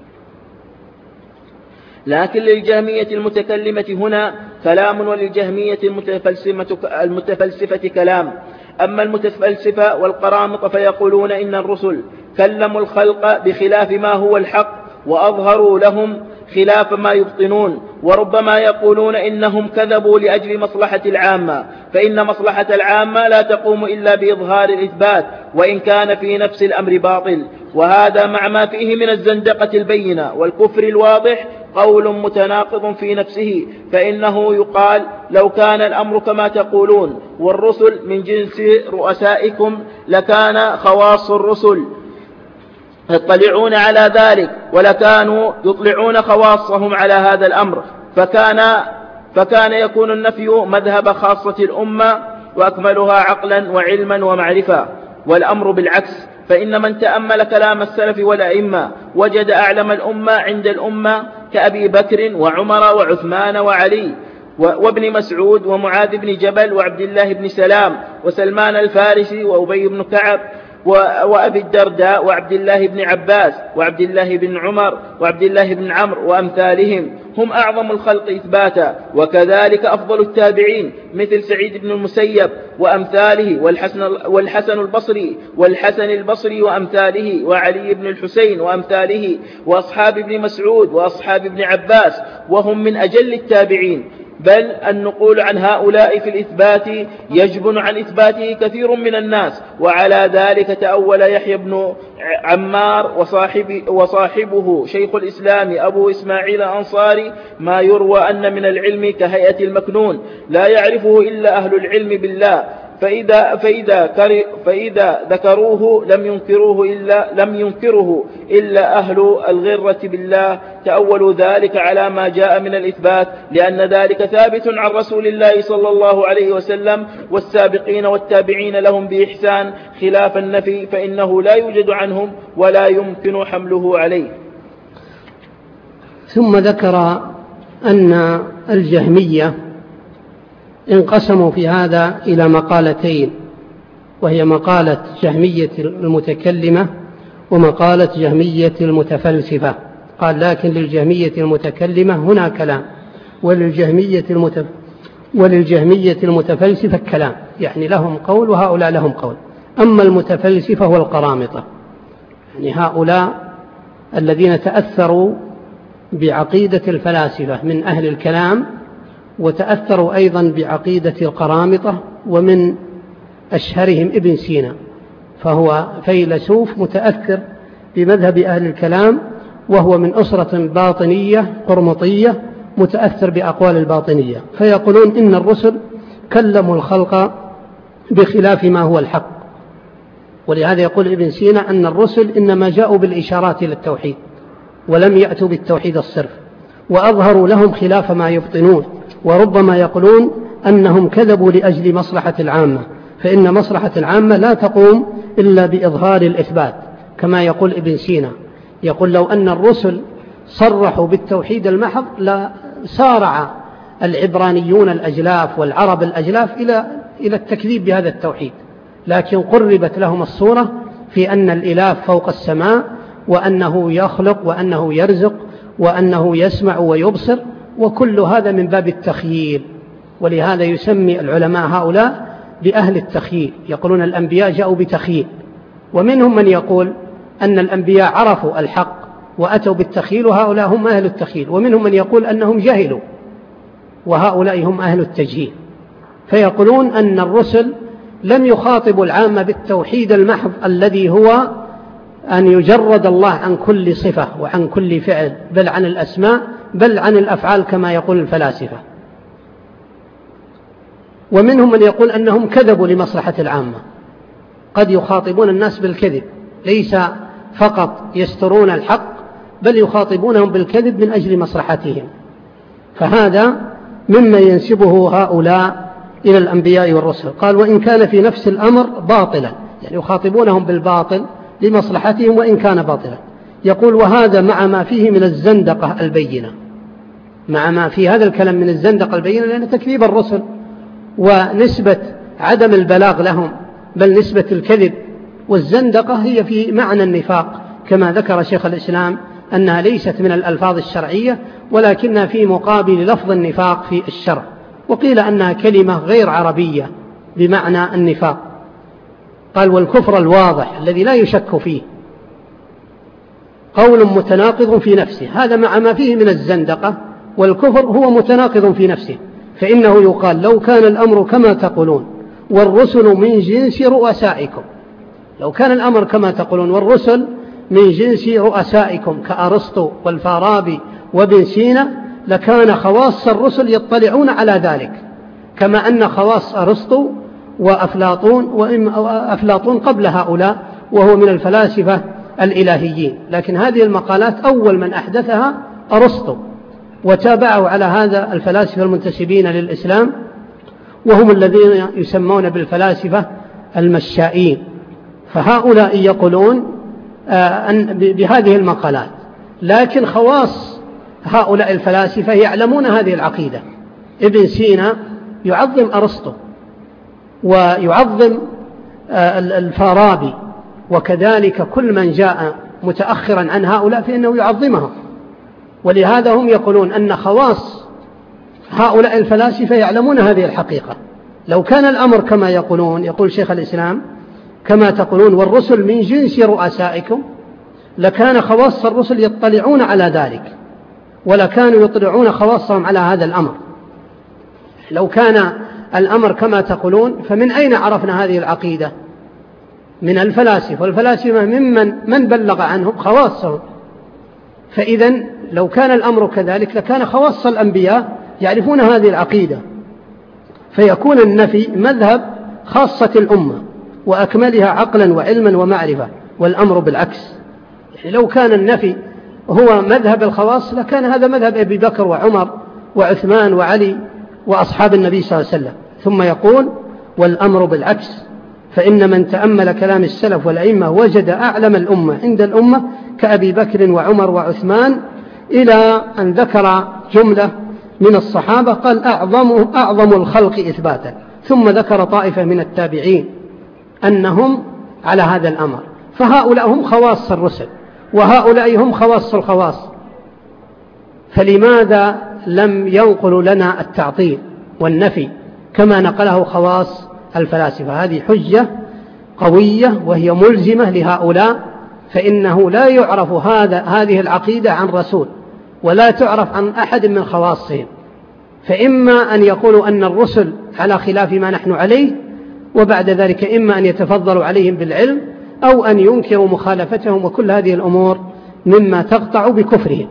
لكن للجهمية المتكلمة هنا كلام، وللجهمية المتفلسفة كلام. أما المتفلسفة والقرامطة فيقولون إن الرسل كلموا الخلق بخلاف ما هو الحق وأظهروا لهم خلاف ما يبطنون، وربما يقولون إنهم كذبوا لأجل مصلحة العامة، فإن مصلحة العامة لا تقوم إلا بإظهار الإثبات وإن كان في نفس الأمر باطل، وهذا مع ما فيه من الزندقة البينة والكفر الواضح قول متناقض في نفسه. فإنه يقال لو كان الأمر كما تقولون والرسل من جنس رؤسائكم لكان خواص الرسل يطلعون على ذلك ولكانوا يطلعون خواصهم على هذا الأمر، فكان, فكان يكون النفي مذهب خاصة الأمة وأكملها عقلا وعلما ومعرفة، والأمر بالعكس. فإن من تأمل كلام السلف والأئمة وجد أعلم الأمة عند الأمة كأبي بكر وعمر وعثمان وعلي وابن مسعود ومعاذ بن جبل وعبد الله بن سلام وسلمان الفارسي وأبي بن كعب وأبي الدرداء وعبد الله بن عباس وعبد الله بن عمر وعبد الله بن عمرو وأمثالهم، هم أعظم الخلق إثباتا. وكذلك أفضل التابعين مثل سعيد بن المسيب وأمثاله، والحسن, والحسن البصري والحسن البصري وأمثاله، وعلي بن الحسين وأمثاله، وأصحاب ابن مسعود وأصحاب ابن عباس، وهم من أجل التابعين. بل النقول عن هؤلاء في الإثبات يجبن عن إثباته كثير من الناس، وعلى ذلك تأول يحيى بن عمار وصاحب وصاحبه شيخ الإسلام أبو إسماعيل الأنصاري ما يروى أن من العلم كهيئة المكنون لا يعرفه إلا أهل العلم بالله، فإذا, فإذا, فإذا ذكروه لم ينكروه إلا, لم ينكره إلا أهل الغرة بالله. تأولوا ذلك على ما جاء من الإثبات، لأن ذلك ثابت عن رسول الله صلى الله عليه وسلم والسابقين والتابعين لهم بإحسان، خلاف النفي فإنه لا يوجد عنهم ولا يمكن حمله عليه. ثم ذكر أن الجهمية انقسموا في هذا إلى مقالتين، وهي مقالة جهمية المتكلمة ومقالة جهمية المتفلسفة. قال لكن للجهمية المتكلمة هنا كلام، وللجهمية, المتف... وللجهمية المتفلسفة كلام، يعني لهم قول وهؤلاء لهم قول. أما المتفلسفة والقرامطة، يعني هؤلاء الذين تأثروا بعقيدة الفلاسفة من أهل الكلام، وتأثروا أيضا بعقيدة القرامطة، ومن أشهرهم ابن سينا، فهو فيلسوف متأثر بمذهب أهل الكلام، وهو من أسرة باطنية قرمطية متأثر بأقوال الباطنية، فيقولون إن الرسل كلموا الخلق بخلاف ما هو الحق. ولهذا يقول ابن سينا أن الرسل إنما جاءوا بالإشارات إلى التوحيد ولم يأتوا بالتوحيد الصرف، وأظهروا لهم خلاف ما يبطنون، وربما يقولون أنهم كذبوا لأجل مصلحة العامة، فإن مصلحة العامة لا تقوم إلا بإظهار الإثبات، كما يقول ابن سينا، يقول لو أن الرسل صرحوا بالتوحيد المحض لسارع العبرانيون الأجلاف والعرب الأجلاف إلى إلى التكذيب بهذا التوحيد، لكن قربت لهم الصورة في أن الإله فوق السماء، وأنه يخلق، وأنه يرزق، وأنه يسمع ويبصر، وكل هذا من باب التخييل. ولهذا يسمي العلماء هؤلاء بأهل التخييل، يقولون الأنبياء جاءوا بتخييل. ومنهم من يقول أن الأنبياء عرفوا الحق وأتوا بالتخييل، وهؤلاء هم أهل التخييل. ومنهم من يقول أنهم جهلوا، وهؤلاء هم أهل التجهيل. فيقولون أن الرسل لم يخاطبوا العامة بالتوحيد المحض الذي هو أن يجرد الله عن كل صفة وعن كل فعل، بل عن الأسماء، بل عن الأفعال كما يقول الفلاسفة. ومنهم من يقول أنهم كذبوا لمصلحة العامة، قد يخاطبون الناس بالكذب، ليس فقط يسترون الحق، بل يخاطبونهم بالكذب من أجل مصلحتهم. فهذا مما ينسبه هؤلاء إلى الأنبياء والرسل. قال وإن كان في نفس الأمر باطلا، يعني يخاطبونهم بالباطل لمصلحتهم وإن كان باطلا. يقول وهذا مع ما فيه من الزندقة البينة، مع ما في هذا الكلام من الزندقة البينة، لأن تكذيب الرسل ونسبة عدم البلاغ لهم، بل نسبة الكذب والزندقة هي في معنى النفاق، كما ذكر شيخ الإسلام أنها ليست من الألفاظ الشرعية، ولكنها في مقابل لفظ النفاق في الشرع. وقيل أنها كلمة غير عربية بمعنى النفاق. قال والكفر الواضح الذي لا يشك فيه قول متناقض في نفسه، هذا مع ما فيه من الزندقة، والكفر هو متناقض في نفسه. فإنه يقال لو كان الأمر كما تقولون والرسل من جنس رؤسائكم، لو كان الأمر كما تقولون والرسل من جنس رؤسائكم كأرسطو والفارابي وابن سينا، لكان خواص الرسل يطلعون على ذلك، كما أن خواص أرسطو وأفلاطون، وأفلاطون قبل هؤلاء وهو من الفلاسفة الإلهيين. لكن هذه المقالات أول من أحدثها أرسطو، وتابعوا على هذا الفلاسفة المنتسبين للإسلام، وهم الذين يسمون بالفلاسفة المشائين. فهؤلاء يقولون بهذه المقالات، لكن خواص هؤلاء الفلاسفة يعلمون هذه العقيدة. ابن سينا يعظم أرسطو ويعظم الفارابي، وكذلك كل من جاء متأخرا عن هؤلاء فإنه يعظمهم. ولهذا هم يقولون أن خواص هؤلاء الفلاسفة يعلمون هذه الحقيقة. لو كان الأمر كما يقولون، يقول شيخ الإسلام كما تقولون والرسل من جنس رؤسائكم، لكان خواص الرسل يطلعون على ذلك، ولا كانوا يطلعون خواصهم على هذا الأمر. لو كان الأمر كما تقولون فمن أين عرفنا هذه العقيدة؟ من الفلاسفة، والفلاسفة ممن من بلغ عنهم خواصهم. فإذا لو كان الأمر كذلك لكان خواص الأنبياء يعرفون هذه العقيدة، فيكون النفي مذهب خاصة الأمة وأكملها عقلا وعلما ومعرفة، والأمر بالعكس. يعني لو كان النفي هو مذهب الخواص لكان هذا مذهب أبي بكر وعمر وعثمان وعلي وأصحاب النبي صلى الله عليه وسلم. ثم يقول والأمر بالعكس، فإن من تأمل كلام السلف والأئمة وجد أعلم الأمة عند الأمة كأبي بكر وعمر وعثمان، إلى أن ذكر جملة من الصحابة قال أعظم, أعظم الخلق إثباتا، ثم ذكر طائفة من التابعين أنهم على هذا الأمر. فهؤلاء هم خواص الرسل، وهؤلاء هم خواص الخواص. فلماذا لم ينقل لنا التعطيل والنفي كما نقله خواص الفلاسفة؟ هذه حجة قوية وهي ملزمة لهؤلاء، فإنه لا يعرف هذا هذه العقيدة عن رسول، ولا تعرف عن أحد من خواصهم، فإما أن يقولوا أن الرسل على خلاف ما نحن عليه، وبعد ذلك إما أن يتفضلوا عليهم بالعلم أو أن ينكروا مخالفتهم، وكل هذه الأمور مما تقطع بكفرهم.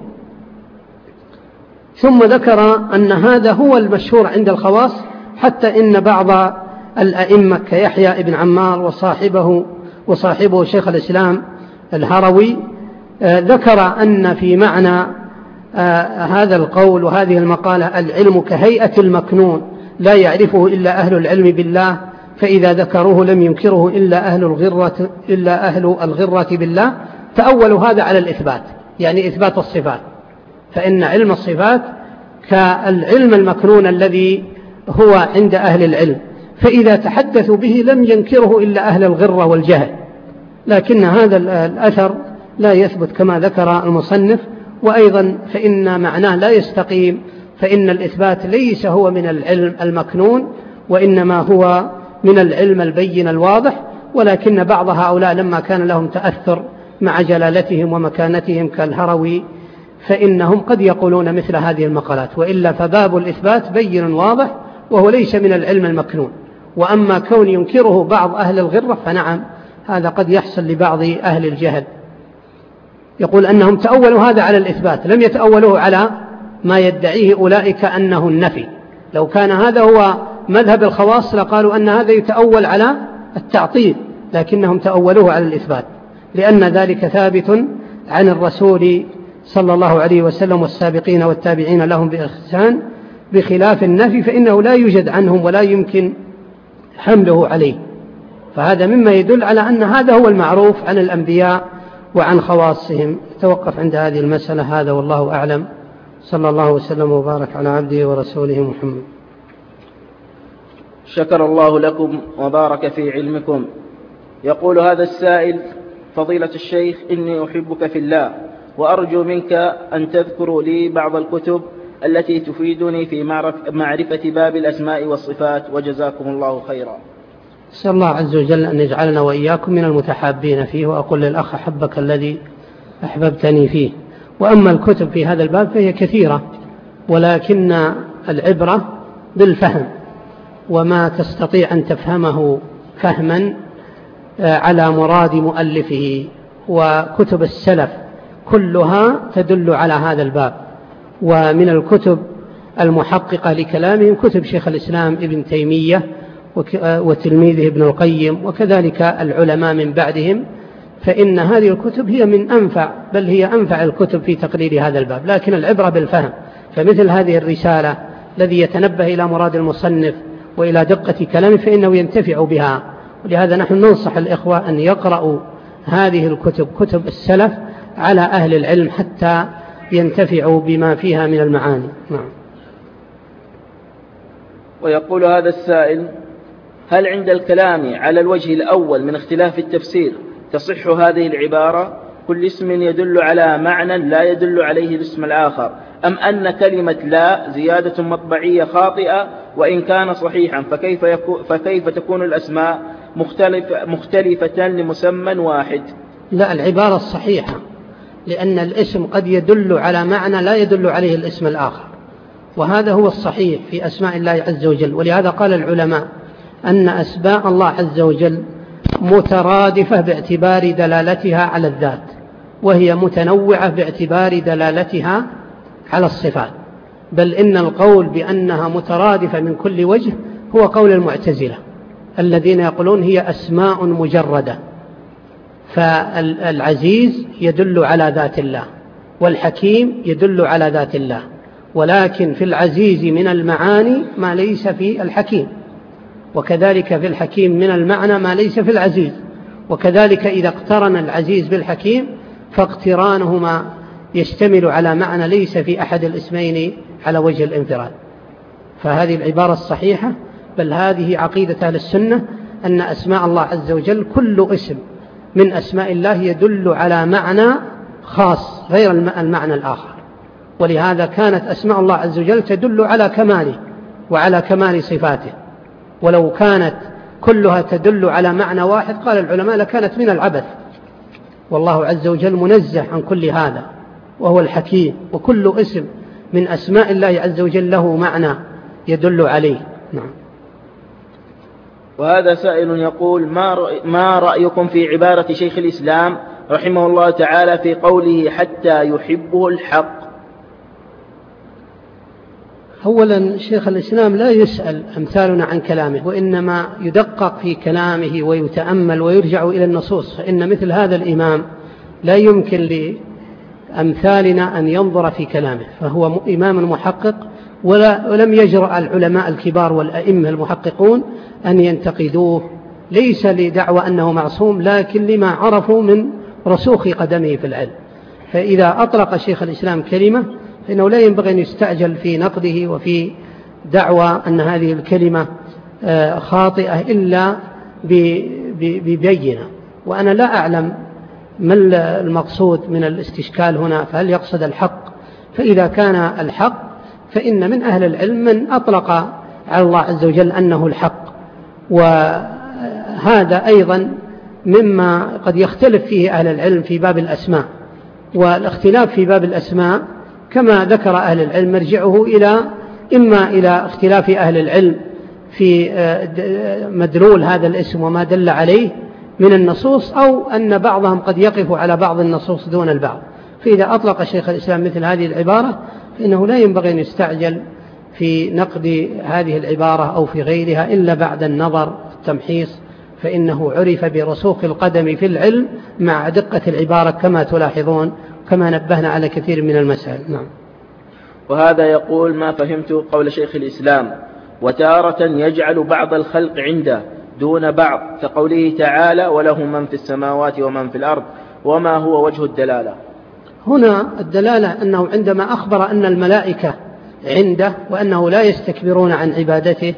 ثم ذكر أن هذا هو المشهور عند الخواص، حتى إن بعض الأئمة كيحيى بن عمار وصاحبه وصاحبه شيخ الإسلام الهروي ذكر أن في معنى هذا القول وهذه المقالة العلم كهيئة المكنون لا يعرفه إلا أهل العلم بالله، فإذا ذكروه لم ينكره إلا أهل الغرة إلا أهل الغرة بالله، تأولوا هذا على الإثبات، يعني إثبات الصفات، فإن علم الصفات كالعلم المكنون الذي هو عند أهل العلم، فإذا تحدثوا به لم ينكره إلا أهل الغرة والجهل. لكن هذا الأثر لا يثبت كما ذكر المصنف، وأيضا فإن معناه لا يستقيم، فإن الإثبات ليس هو من العلم المكنون، وإنما هو من العلم البين الواضح، ولكن بعض هؤلاء لما كان لهم تأثر مع جلالتهم ومكانتهم كالهروي فإنهم قد يقولون مثل هذه المقالات، وإلا فباب الإثبات بين واضح وهو ليس من العلم المكنون. وأما كون ينكره بعض أهل الغرة فنعم، هذا قد يحصل لبعض أهل الجهل. يقول أنهم تأولوا هذا على الإثبات، لم يتأولوه على ما يدعيه أولئك أنه النفي. لو كان هذا هو مذهب الخواص لقالوا أن هذا يتأول على التعطيل، لكنهم تأولوه على الإثبات، لأن ذلك ثابت عن الرسول صلى الله عليه وسلم والسابقين والتابعين لهم بإحسان، بخلاف النفي فإنه لا يوجد عنهم ولا يمكن حمله عليه. فهذا مما يدل على أن هذا هو المعروف عن الأنبياء وعن خواصهم. توقف عند هذه المسألة، هذا والله أعلم، صلى الله وسلم وبارك على عبده ورسوله محمد. شكر الله لكم وبارك في علمكم. يقول هذا السائل: فضيلة الشيخ، إني أحبك في الله، وأرجو منك أن تذكروا لي بعض الكتب التي تفيدني في معرفة باب الأسماء والصفات، وجزاكم الله خيرا. أسأل الله عز وجل أن يجعلنا وإياكم من المتحابين فيه، وأقول للأخ: أحبك الذي أحببتني فيه. وأما الكتب في هذا الباب فهي كثيرة، ولكن العبرة بالفهم، وما تستطيع أن تفهمه فهما على مراد مؤلفه. وكتب السلف كلها تدل على هذا الباب. ومن الكتب المحققة لكلامهم كتب شيخ الإسلام ابن تيمية وتلميذه ابن القيم، وكذلك العلماء من بعدهم، فإن هذه الكتب هي من أنفع، بل هي أنفع الكتب في تقرير هذا الباب. لكن العبرة بالفهم، فمثل هذه الرسالة الذي يتنبه إلى مراد المصنف وإلى دقة كلامه فإنه ينتفع بها. ولهذا نحن ننصح الإخوة أن يقرأوا هذه الكتب، كتب السلف، على أهل العلم حتى ينتفعوا بما فيها من المعاني. نعم. ويقول هذا السائل: هل عند الكلام على الوجه الأول من اختلاف التفسير تصح هذه العبارة: كل اسم يدل على معنى لا يدل عليه الاسم الآخر، أم أن كلمة لا زيادة مطبعية خاطئة وإن كان صحيحا، فكيف, يكون فكيف تكون الأسماء مختلفة, مختلفة لمسمى واحد؟ لا، العبارة الصحيحة، لأن الاسم قد يدل على معنى لا يدل عليه الاسم الآخر، وهذا هو الصحيح في أسماء الله عز وجل. ولهذا قال العلماء أن أسماء الله عز وجل مترادفة باعتبار دلالتها على الذات، وهي متنوعة باعتبار دلالتها على الصفات. بل إن القول بأنها مترادفة من كل وجه هو قول المعتزلة الذين يقولون هي أسماء مجردة. فالعزيز يدل على ذات الله، والحكيم يدل على ذات الله، ولكن في العزيز من المعاني ما ليس في الحكيم، وكذلك في الحكيم من المعنى ما ليس في العزيز. وكذلك إذا اقترن العزيز بالحكيم فاقترانهما يشتمل على معنى ليس في أحد الاسمين على وجه الانفراد. فهذه العبارة الصحيحة، بل هذه عقيدة أهل السنة، أن أسماء الله عز وجل كل اسم من أسماء الله يدل على معنى خاص غير المعنى الآخر. ولهذا كانت أسماء الله عز وجل تدل على كماله وعلى كمال صفاته. ولو كانت كلها تدل على معنى واحد قال العلماء لكانت من العبث، والله عز وجل منزه عن كل هذا. وهو الحكيم، وكل اسم من أسماء الله عز وجل له معنى يدل عليه. نعم. وهذا سائل يقول: ما رأيكم في عبارة شيخ الإسلام رحمه الله تعالى في قوله حتى يحبه الحق؟ أولا شيخ الإسلام لا يسأل أمثالنا عن كلامه، وإنما يدقق في كلامه ويتأمل ويرجع إلى النصوص، فإن مثل هذا الإمام لا يمكن لأمثالنا أن ينظر في كلامه، فهو إمام محقق، ولا ولم يجرأ العلماء الكبار والأئمة المحققون أن ينتقدوه، ليس لدعوى أنه معصوم، لكن لما عرفوا من رسوخ قدمه في العلم. فإذا أطلق شيخ الإسلام كلمة فإنه لا ينبغي أن يستعجل في نقده وفي دعوى أن هذه الكلمة خاطئة إلا ببينة. وأنا لا أعلم ما المقصود من الاستشكال هنا، فهل يقصد الحق؟ فإذا كان الحق فإن من أهل العلم من أطلق على الله عز وجل أنه الحق، وهذا أيضا مما قد يختلف فيه أهل العلم في باب الأسماء. والاختلاف في باب الأسماء كما ذكر أهل العلم مرجعه إلى إما إلى اختلاف أهل العلم في مدلول هذا الاسم وما دل عليه من النصوص، أو أن بعضهم قد يقف على بعض النصوص دون البعض. فإذا أطلق شيخ الإسلام مثل هذه العبارة فإنه لا ينبغي أن يستعجل في نقد هذه العبارة أو في غيرها إلا بعد النظر التمحيص، فإنه عرف برسوخ القدم في العلم مع دقة العبارة كما تلاحظون، كما نبهنا على كثير من المسائل. نعم. وهذا يقول: ما فهمت قول شيخ الإسلام وتارة يجعل بعض الخلق عنده دون بعض، كقوله تعالى: وله من في السماوات ومن في الأرض، وما هو وجه الدلالة؟ هنا الدلالة أنه عندما أخبر أن الملائكة عنده وأنه لا يستكبرون عن عبادته،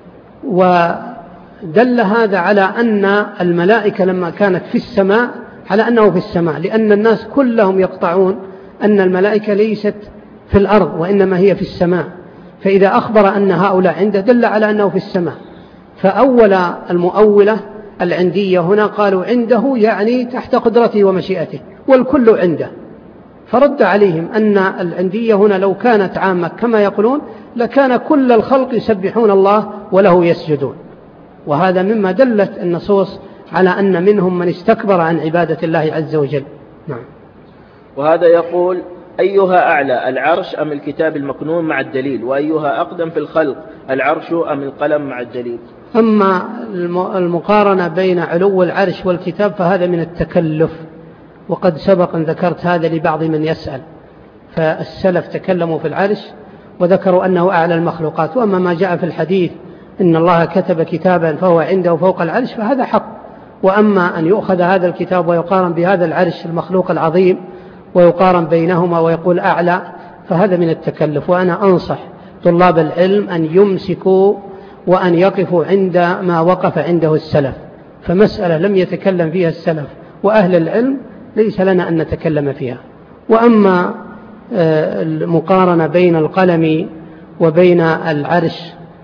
ودل هذا على أن الملائكة لما كانت في السماء على أنه في السماء، لأن الناس كلهم يقطعون أن الملائكة ليست في الأرض وإنما هي في السماء، فإذا أخبر أن هؤلاء عنده دل على أنه في السماء. فأول المؤولة العندية هنا قالوا عنده يعني تحت قدرته ومشيئته والكل عنده، فرد عليهم أن العندية هنا لو كانت عامة كما يقولون لكان كل الخلق يسبحون الله وله يسجدون، وهذا مما دلت النصوص على أن منهم من استكبر عن عبادة الله عز وجل. نعم. وهذا يقول: أيها أعلى، العرش أم الكتاب المكنون مع الدليل؟ وأيها أقدم في الخلق، العرش أم القلم مع الدليل؟ أما المقارنة بين علو العرش والكتاب فهذا من التكلف، وقد سبق أن ذكرت هذا لبعض من يسأل، فالسلف تكلموا في العرش وذكروا أنه أعلى المخلوقات، وأما ما جاء في الحديث إن الله كتب كتابا فهو عنده فوق العرش فهذا حق. وأما أن يؤخذ هذا الكتاب ويقارن بهذا العرش المخلوق العظيم ويقارن بينهما ويقول أعلى فهذا من التكلف. وأنا أنصح طلاب العلم أن يمسكوا وأن يقفوا عند ما وقف عنده السلف، فمسألة لم يتكلم فيها السلف وأهل العلم ليس لنا أن نتكلم فيها. وأما المقارنة بين القلم وبين العرش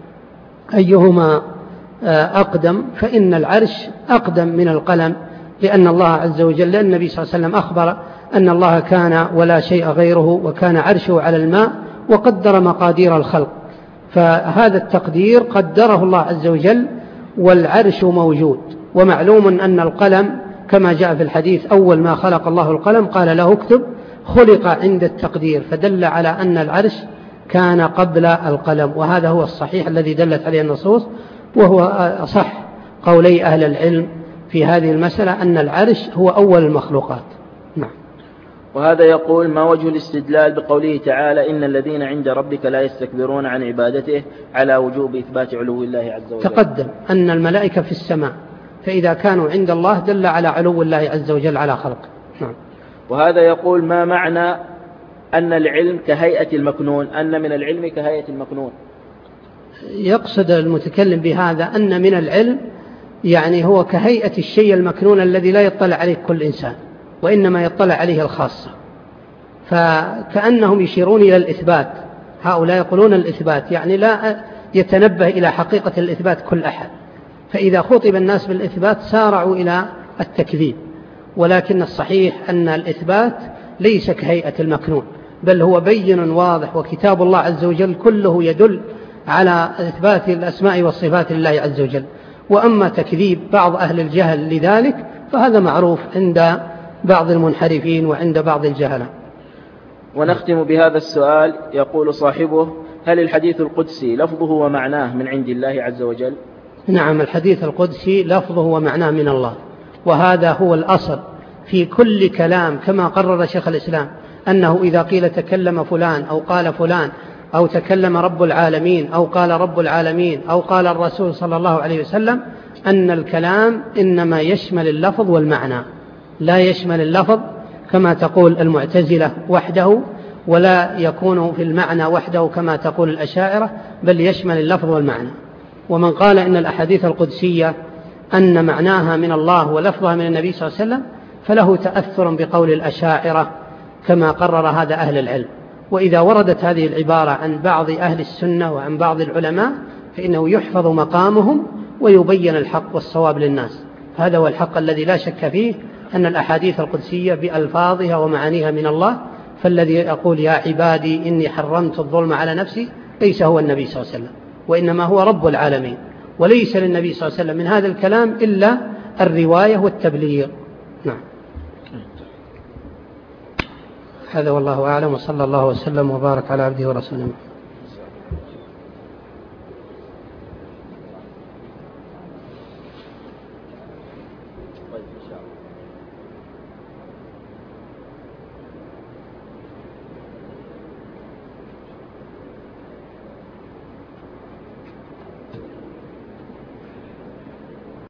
أيهما أقدم، فإن العرش أقدم من القلم، لأن الله عز وجل، لأن النبي صلى الله عليه وسلم أخبر أن الله كان ولا شيء غيره وكان عرشه على الماء وقدر مقادير الخلق، فهذا التقدير قدره الله عز وجل والعرش موجود. ومعلوم أن القلم كما جاء في الحديث أول ما خلق الله القلم قال له اكتب، خلق عند التقدير، فدل على أن العرش كان قبل القلم، وهذا هو الصحيح الذي دلت عليه النصوص، وهو أصح قولي أهل العلم في هذه المسألة أن العرش هو أول المخلوقات. نعم. وهذا يقول: ما وجه الاستدلال بقوله تعالى إن الذين عند ربك لا يستكبرون عن عبادته على وجوب إثبات علو الله عز وجل؟ تقدم أن الملائكة في السماء، فإذا كانوا عند الله دل على علو الله عز وجل على خلقه. نعم. وهذا يقول: ما معنى أن العلم كهيئة المكنون، أن من العلم كهيئة المكنون؟ يقصد المتكلم بهذا أن من العلم يعني هو كهيئة الشيء المكنون الذي لا يطلع عليه كل إنسان وإنما يطلع عليه الخاصة، فكأنهم يشيرون إلى الإثبات. هؤلاء يقولون الإثبات يعني لا يتنبه إلى حقيقة الإثبات كل أحد، فإذا خطب الناس بالإثبات سارعوا إلى التكذيب، ولكن الصحيح أن الإثبات ليس كهيئة المكنون، بل هو بين واضح، وكتاب الله عز وجل كله يدل على إثبات الأسماء والصفات لله عز وجل. وأما تكذيب بعض أهل الجهل لذلك فهذا معروف عند بعض المنحرفين وعند بعض الجهلة. ونختم بهذا السؤال، يقول صاحبه: هل الحديث القدسي لفظه ومعناه من عند الله عز وجل؟ نعم، الحديث القدسي لفظه ومعناه من الله، وهذا هو الأصل في كل كلام، كما قرر شيخ الإسلام أنه إذا قيل تكلم فلان أو قال فلان أو تكلم رب العالمين أو قال رب العالمين أو قال الرسول صلى الله عليه وسلم، أن الكلام إنما يشمل اللفظ والمعنى، لا يشمل اللفظ كما تقول المعتزلة وحده، ولا يكون في المعنى وحده كما تقول الأشاعرة، بل يشمل اللفظ والمعنى. ومن قال إن الأحاديث القدسية أن معناها من الله ولفظها من النبي صلى الله عليه وسلم فله تأثر بقول الأشاعرة كما قرر هذا أهل العلم. وإذا وردت هذه العبارة عن بعض أهل السنة وعن بعض العلماء فإنه يحفظ مقامهم ويبين الحق والصواب للناس. هذا هو الحق الذي لا شك فيه، أن الأحاديث القدسية بألفاظها ومعانيها من الله. فالذي يقول يا عبادي إني حرمت الظلم على نفسي ليس هو النبي صلى الله عليه وسلم، وإنما هو رب العالمين، وليس للنبي صلى الله عليه وسلم من هذا الكلام إلا الرواية والتبليغ. نعم، هذا والله أعلم، وصلى الله وسلم وبارك على عبده ورسوله. طيب إن شاء الله.